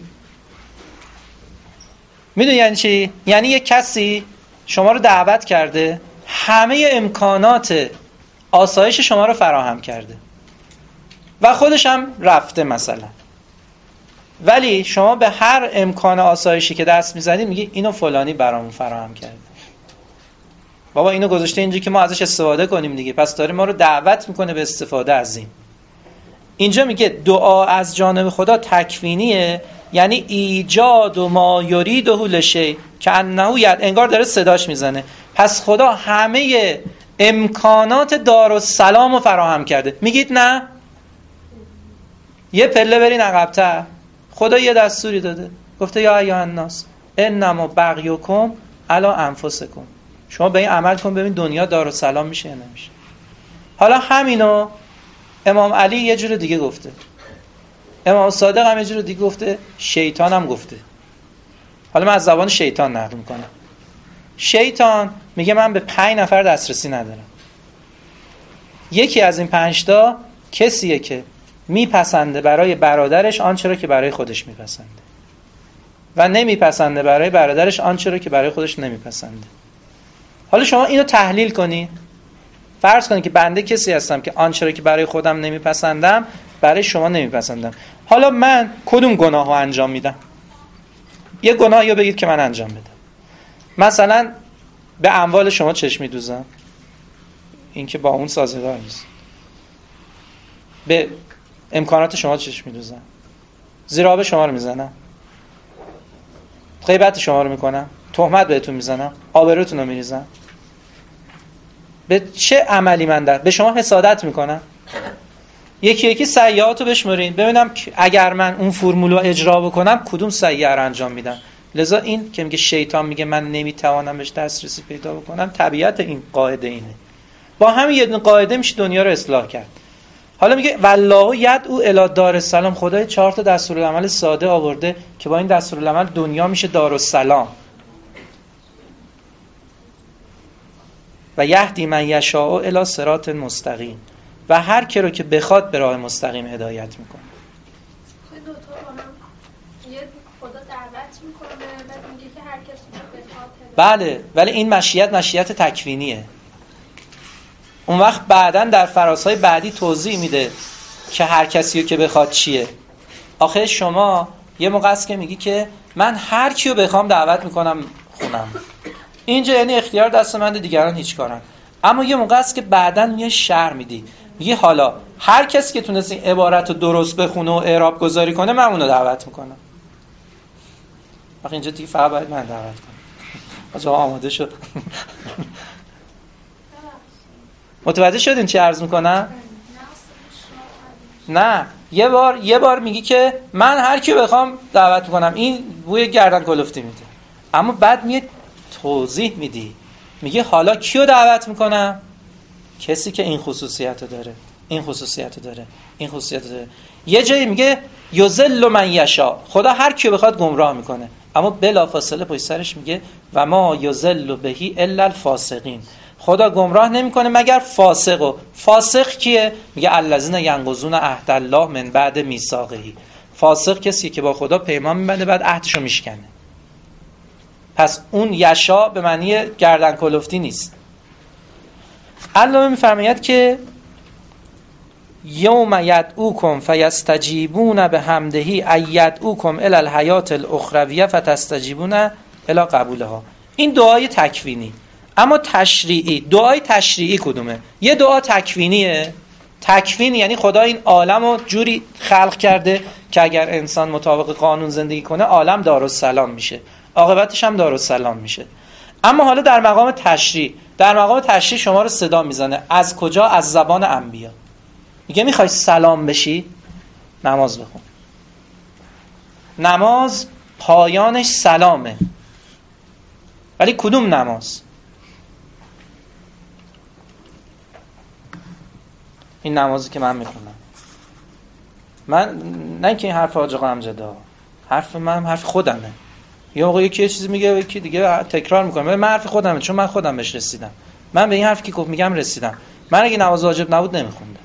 میدونی یعنی چی؟ یعنی یه کسی شما رو دعوت کرده، همه امکانات آسایش شما رو فراهم کرده و خودش هم رفته مثلا، ولی شما به هر امکان آسایشی که دست میزنید میگی اینو فلانی برامون فراهم کرده، بابا اینو گذاشته اینجا که ما ازش استفاده کنیم دیگه، پس داره ما رو دعوت میکنه به استفاده از این. اینجا میگه دعا از جانب خدا تکوینیه، یعنی ایجاد و ما یریده لشی که انه ید، انگار داره صداش میزنه. پس خدا همه امکانات دارالسلام رو فراهم کرده. میگید نه؟ یه پله برین عقب‌تر، خدا یه دستوری داده، گفته یا ایها الناس انما بغیکم علی انفسکم، شما به این عمل کن ببین دنیا دارالسلام میشه یا نمیشه. حالا همینو امام علی یه جور دیگه گفته، امام صادق هم یه جور دیگه گفته، شیطان هم گفته. حالا من از زبان شیطان نقل میکنم. شیطان میگه من به پنج نفر دسترسی ندارم. یکی از این پنج تا کسیه که میپسنده برای برادرش آنچه را که برای خودش میپسنده و نمیپسنده برای برادرش آنچه را که برای خودش نمیپسنده. حالا شما اینو تحلیل کنی، فرض کنی که بنده کسی هستم که آنچه را که برای خودم نمیپسندم برای شما نمیپسندم. حالا من کدوم گناهو انجام میدم؟ یه گناهی رو بگید که من انجام بدم. مثلا به اموال شما چشم میدوزم، این که با اون سازگار نیست. به امکانات شما چشم میدوزم، زیر آب شما رو میزنم، غیبت شما رو میکنم، تهمت بهتون میزنم، آبروتون رو میریزم. به چه عملی من در به شما حسادت میکنم؟ یکی یکی سیئات رو بشمرین ببینم اگر من اون فرمول رو اجرا بکنم کدوم سیئه رو انجام میدم. لذا این که میگه شیطان میگه من نمیتوانم بهش دسترسی پیدا بکنم، طبیعت این قاعده اینه. با همین یه دونه قاعده میشه دنیا رو اصلاح کرد. حالا میگه والله یدعو الی دار السلام، خدای چهار تا دستورالعمل ساده آورده که با این دستورالعمل دنیا میشه دارالسلام. و یهدی من یشاء الی صراط مستقیم، و هر کی رو که بخواد به راه مستقیم هدایت میکنه. خیلی دو تا با هم یه خدا دعوت میکنه بعد میگه که هر کسی رو بخواد. بله، ولی این مشیت مشیت تکوینیه. اون وقت بعداً در فرازهای بعدی توضیح میده که هر کسی رو که بخواد چیه. آخه شما یه موقع است که میگی که من هر کیو بخوام دعوت میکنم خونم، اینجا یعنی اختیار دست من، دیگران هیچ کارن. اما یه موقع است که بعداً یه شرح میدی، میگی حالا هر کسی که تونست این عبارت رو درست بخونه و اعراب گذاری کنه من اونو دعوت میکنم. آخه اینجا دیگه فقط باید من دعوت کنم. آجا آماده شد. متوجه شدین چی عرض میکنم؟ نه، یه بار یه بار میگی که من هر کی بخوام دعوت میکنم، این بوی گردن کلفتی میده. اما بعد میاد توضیح میدی، میگه حالا کیو دعوت میکنم؟ کسی که این خصوصیتو داره، این خصوصیتو داره، این خصوصیتو داره. یه جایی میگه یذل من یشاء، خدا هر کیو بخواد گمراه میکنه. اما بلافاصله پشت سرش میگه و ما یذل بهی الا الفاسقین، خدا گمراه نمیکنه مگر فاسقو. فاسق کیه؟ میگه الذین ینقضون عهد الله من بعد میثاقه. فاسق کسی که با خدا پیمان میبنده بعد عهدشو میشکنه. پس اون یشا به معنی گردن کلفتی نیست. الله میفرماید که یوم یدعوکم فیستجیبون بحمده ایدعوکم الی الحیات الاخرویه فتستجیبون الی قبولها. این دعای تکوینی. اما تشریعی، دعای تشریعی کدومه؟ یه دعا تکوینیه. تکوین یعنی خدا این عالم رو جوری خلق کرده که اگر انسان مطابق قانون زندگی کنه عالم دارالسلام میشه، عاقبتش هم دارالسلام میشه. اما حالا در مقام تشریع، در مقام تشریع شما رو صدا میزنه. از کجا؟ از زبان انبیا. میگه میخوای سلام بشی؟ نماز بخون. نماز پایانش سلامه. ولی کدوم نماز؟ این نمازی که من میخونم. من نه که این حرف حاج آقا امجدا، حرف من حرف خودمه. یا آقا یکی یه چیزی میگه یکی دیگه تکرار میکنه. من حرف خودمه، چون من خودم بهش رسیدم. من به این حرفی که گفت میگم رسیدم. من اگه نماز واجب نبود نمیخوندم.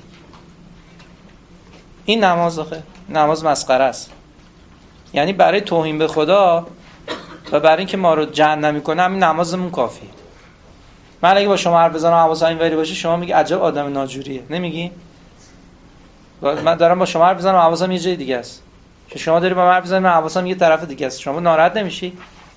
این نماز آخه نماز مسخره است. یعنی برای توهین به خدا و برای اینکه ما رو جهنمی کنه همین نمازمون کافیه. من اگه با شما حرف بزنم حواسم اینوری باشه شما میگی عجب آدم ناجوریه، نمیگی؟ من دارم با شما حرف بزنم حواسم یه جای دیگه است. که شما داری با من حرف بزنی من حواسم یه طرف دیگه است. شما ناراحت نمیشی؟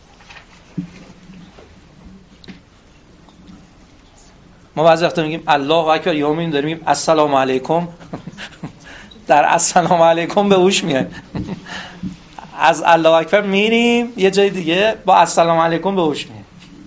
ما بعضی وقتا میگیم الله اکبر، یا میگیم داریم میگیم السلام علیکم. در السلام علیکم به هوش میاد. از الله اکبر میریم یه جای دیگه با السلام علیکم به هوش میاد.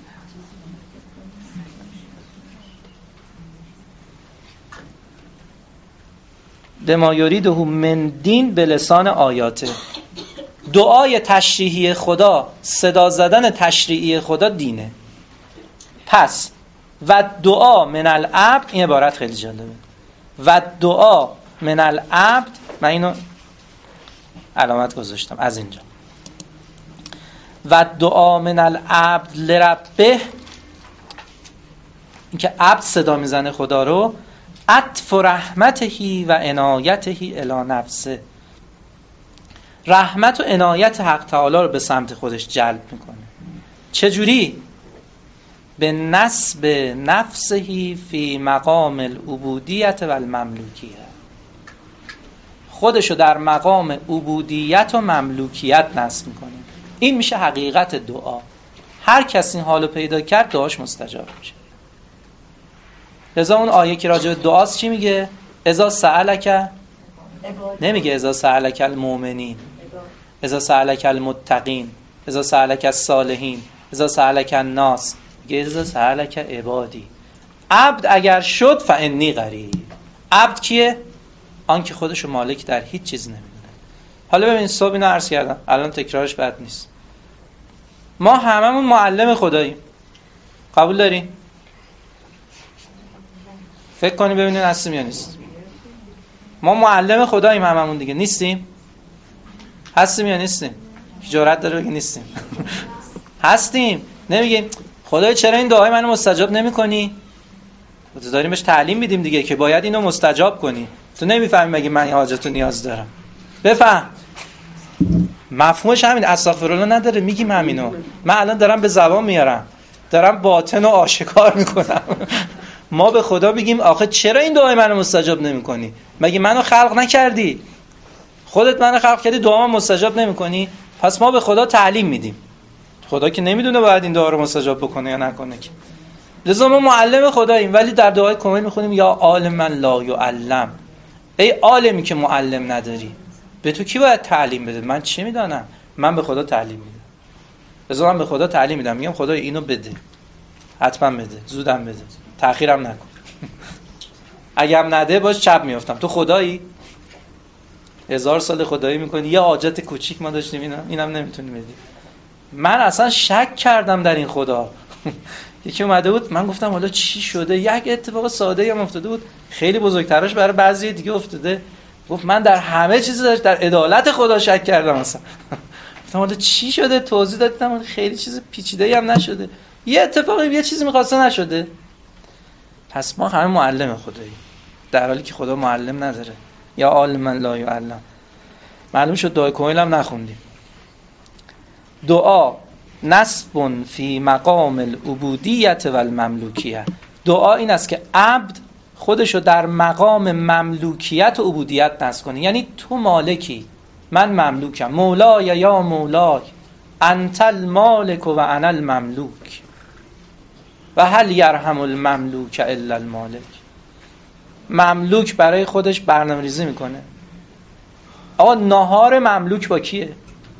بما یریده من دین به لسان آیاته. دعای تشریعی خدا، صدا زدن تشریعی خدا دینه. پس و دعا من العبد، این عبارت خیلی جالبه، و دعا من العبد، من اینو علامت گذاشتم از اینجا، و دعا من العبد لربه، این که عبد صدا میزنه خدا رو، عطف رحمتهی و عنایتهی الی نفسه، رحمت و عنایت حق تعالی رو به سمت خودش جلب میکنه. چجوری؟ به نسب نفسهی فی مقام العبودیت و المملوکیه، خودشو در مقام عبودیت و مملوکیت نصب میکنه. این میشه حقیقت دعا. هر کسی این حالو پیدا کرد دعاش مستجاب میشه. لذا اون آیه که راجع به دعاست چی میگه؟ اذا سألک، نمیگه اذا سألک المؤمنین، اذا سألک المتقین، اذا سألک الصالحین، اذا سألک الناس، میگه اذا سألک عبادی. عبد اگر شد فانی قریب. عبد کیه؟ آن که خودشو مالک در هیچ چیز نمیدونه. حالا ببین صبح اینو عرض کردم، الان تکرارش بد نیست. ما هممون معلم خداییم. قبول دارین؟ فکر کنی ببینین هستیم یا نیست. ما معلم خداییم هممون دیگه، نیستیم؟ هستیم یا نیستیم؟ جرأت داره بگه نیستیم. هستیم. نمیگیم خدای چرا این دعای منو مستجاب نمی‌کنی؟ تو داریم بهش تعلیم میدیم دیگه که باید اینو مستجاب کنی. تو نمیفهمی مگه من حاجت و نیاز دارم. بفهم. مفهومش همین، استغفرالله نداره، میگیم همینو. من الان دارم به زبان میارم، دارم باطن رو آشکار میکنم. ما به خدا بگیم آخه چرا این دعای منو مستجاب نمیکنی؟ مگه منو خلق نکردی؟ خودت منو خلق کردی، دعامو مستجاب نمیکنی؟ پس ما به خدا تعلیم میدیم. خدا که نمیدونه باید این دعا رو مستجاب بکنه یا نکنه که. لذا ما معلم خداییم، ولی در دعای کامل میخونیم یا عالم لا یعلم. ای عالمی که معلم نداری، به تو کی باید تعلیم بده؟ من چه میدانم؟ من به خدا تعلیم میدم. لذا من به خدا تعلیم میدم، میگم خدا اینو بده، حتما بده، زودم بده، تأخیرم نکن. اگرم نده باش چپ میافتم. تو خدایی؟ هزار سال خدایی میکنی، یه حاجت کوچیک ما داشتیم اینم اینم نمیتونی بدی. من اصلا شک کردم در این خدا. یکی اومده بود، من گفتم حالا چی شده؟ یک اتفاق ساده هم افتاده بود، خیلی بزرگترش برای بعضی دیگه افتاده. گفت من در همه چیز در عدالت خدا شک کردم اصلا. گفتم حالا چی شده؟ توضیح دادم خیلی چیز پیچیده‌ای هم نشده. یه اتفاقی یه چیزی می‌خواسته نشده. پس ما همه معلم خداییم، در حالی که خدا معلم نداره. یا عالم لا یعلم. معلوم شد دعای کمیل هم نخوندیم. دعا نصب فی مقام العبودیت و المملوکیه. دعا این است که عبد خودشو در مقام مملوکیت و عبودیت نصب کنه. یعنی تو مالکی، من مملوکم. مولای یا مولای انت المالک و انا المملوک و هل یرحم المملوک الا المالک. مملوک برای خودش برنامه‌ریزی میکنه. آقا ناهار مملوک با کیه؟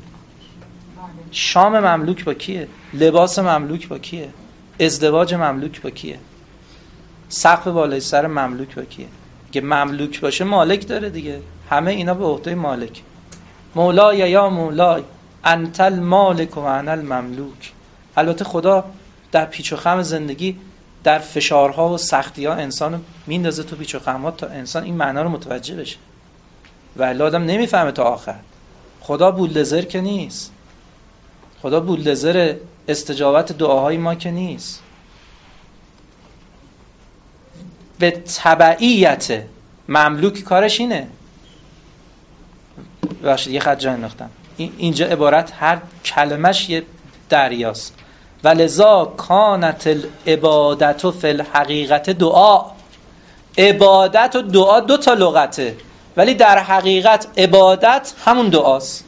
شام مملوک با کیه؟ لباس مملوک با کیه؟ ازدواج مملوک با کیه؟ سقف بالای سر مملوک با کیه؟ که مملوک باشه مالک داره دیگه. همه اینا به عهده مالک. مولای یا مولای انت المالک و انا المملوک. البته خدا در پیچ و خم زندگی، در فشارها و سختی‌ها انسانو میندازه تو پیچ و خم‌ها تا انسان این معنا رو متوجه بشه. ولی آدم نمیفهمه تا آخر. خدا بولدزر که نیست. خدا بولدزر استجابت دعاهای ما که نیست. به تبعیت مملوک کارش اینه. ببخشید یه خط جا انداختم. اینجا عبارت هر کلمش یه دریاست. ولذا کانت العبادت فی الحقیقت دعا. عبادت و دعا دو تا لغته، ولی در حقیقت عبادت همون دعاست.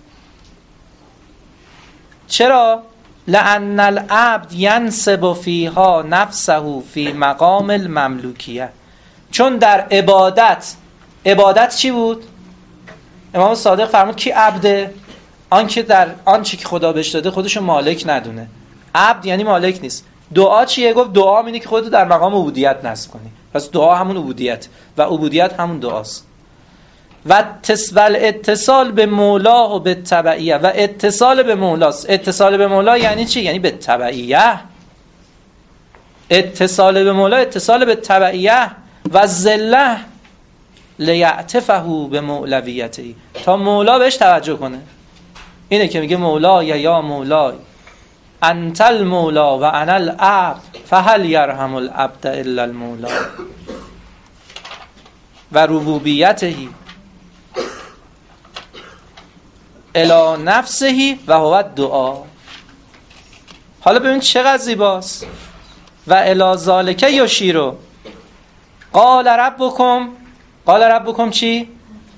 چرا؟ لأن العبد ینصب فیها نفسه فی مقام المملوکیه. چون در عبادت، عبادت چی بود؟ امام صادق فرمود کی عبده؟ آن که در آن چی که خدا بهش داده خودشو مالک ندونه. عبد یعنی مالک نیست. دعا چیه؟ گفت دعا اینه که خودتو در مقام عبودیت نصب کنی. پس دعا همون عبودیت و عبودیت همون دعاست. و تسول اتصال به مولا و به تبعیه. و اتصال به مولاست. اتصال به مولا یعنی چی؟ یعنی به تبعیه. اتصال به مولا اتصال به تبعیه و ذله لیعتفه به مولویته، تا مولا بهش توجه کنه. اینه که میگه مولای یا مولای انت المولا و انا العبد فهل یرحم العبد الا المولا و ربوبیته الی نفسه و هو دعا. حالا ببین چقدر زیباست. و الی ذالک یشیرو قال ربکم. قال ربکم چی؟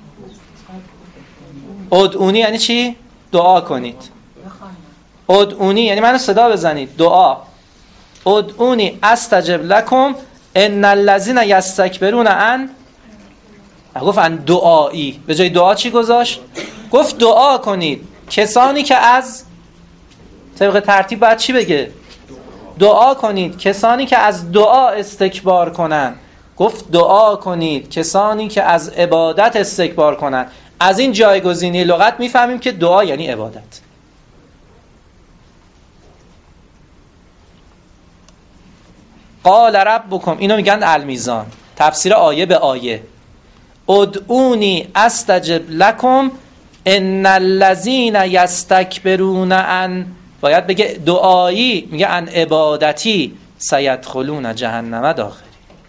ادعونی یعنی چی؟ دعا کنید. ادعونی یعنی منو صدا بزنید، دعا. ادعونی استجب لکم ان الذین یستکبرون عن، گفت عن دعایی، به جای دعا چی گذاشت؟ گفت دعا کنید. کسانی که از، طبق ترتیب باید چی بگه؟ دعا کنید کسانی که از دعا استکبار کنن. گفت دعا کنید کسانی که از عبادت استکبار کنن. از این جایگزینی لغت میفهمیم که دعا یعنی عبادت. قال ربکم، اینو میگن المیزان، تفسیر آیه به آیه. ادعونی استجب لکم ان الذین یستکبرون عن، باید بگه دعایی، میگه عن عبادتی سیدخلون جهنم داخل،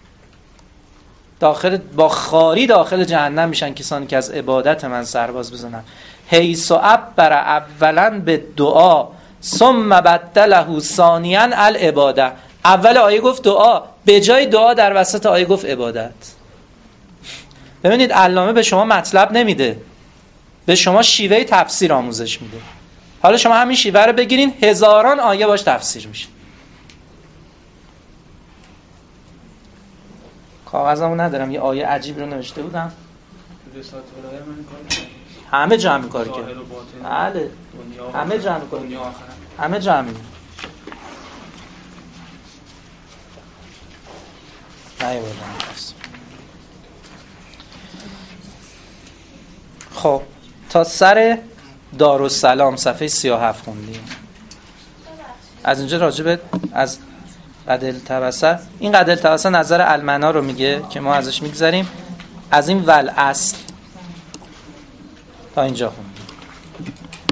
داخل با خاری داخل جهنم میشن کسانی که از عبادت من سرباز بزنن. حیث عبر اولا به دعا ثم بدله ثانیا العباده. اول آیه گفت دعا، به جای دعا در وسط آیه گفت عبادت. ببینید علامه به شما مطلب نمیده، به شما شیوه تفسیر آموزش میده. حالا شما همین شیوه رو بگیرین، هزاران آیه باش تفسیر میشه. کاغذمو ندارم، یه آیه عجیب رو نوشته بودم. همه جمع کاری کرد. بله. همه جمع کاری. همه جمع. نه خب تا سر دارالسلام صفحه سی و هفت خوندیم. از اینجا راجبه از قدل توسط، این قدل توسط نظر المنا رو میگه که ما ازش میگذریم. از این ول اصل تا اینجا خوندیم.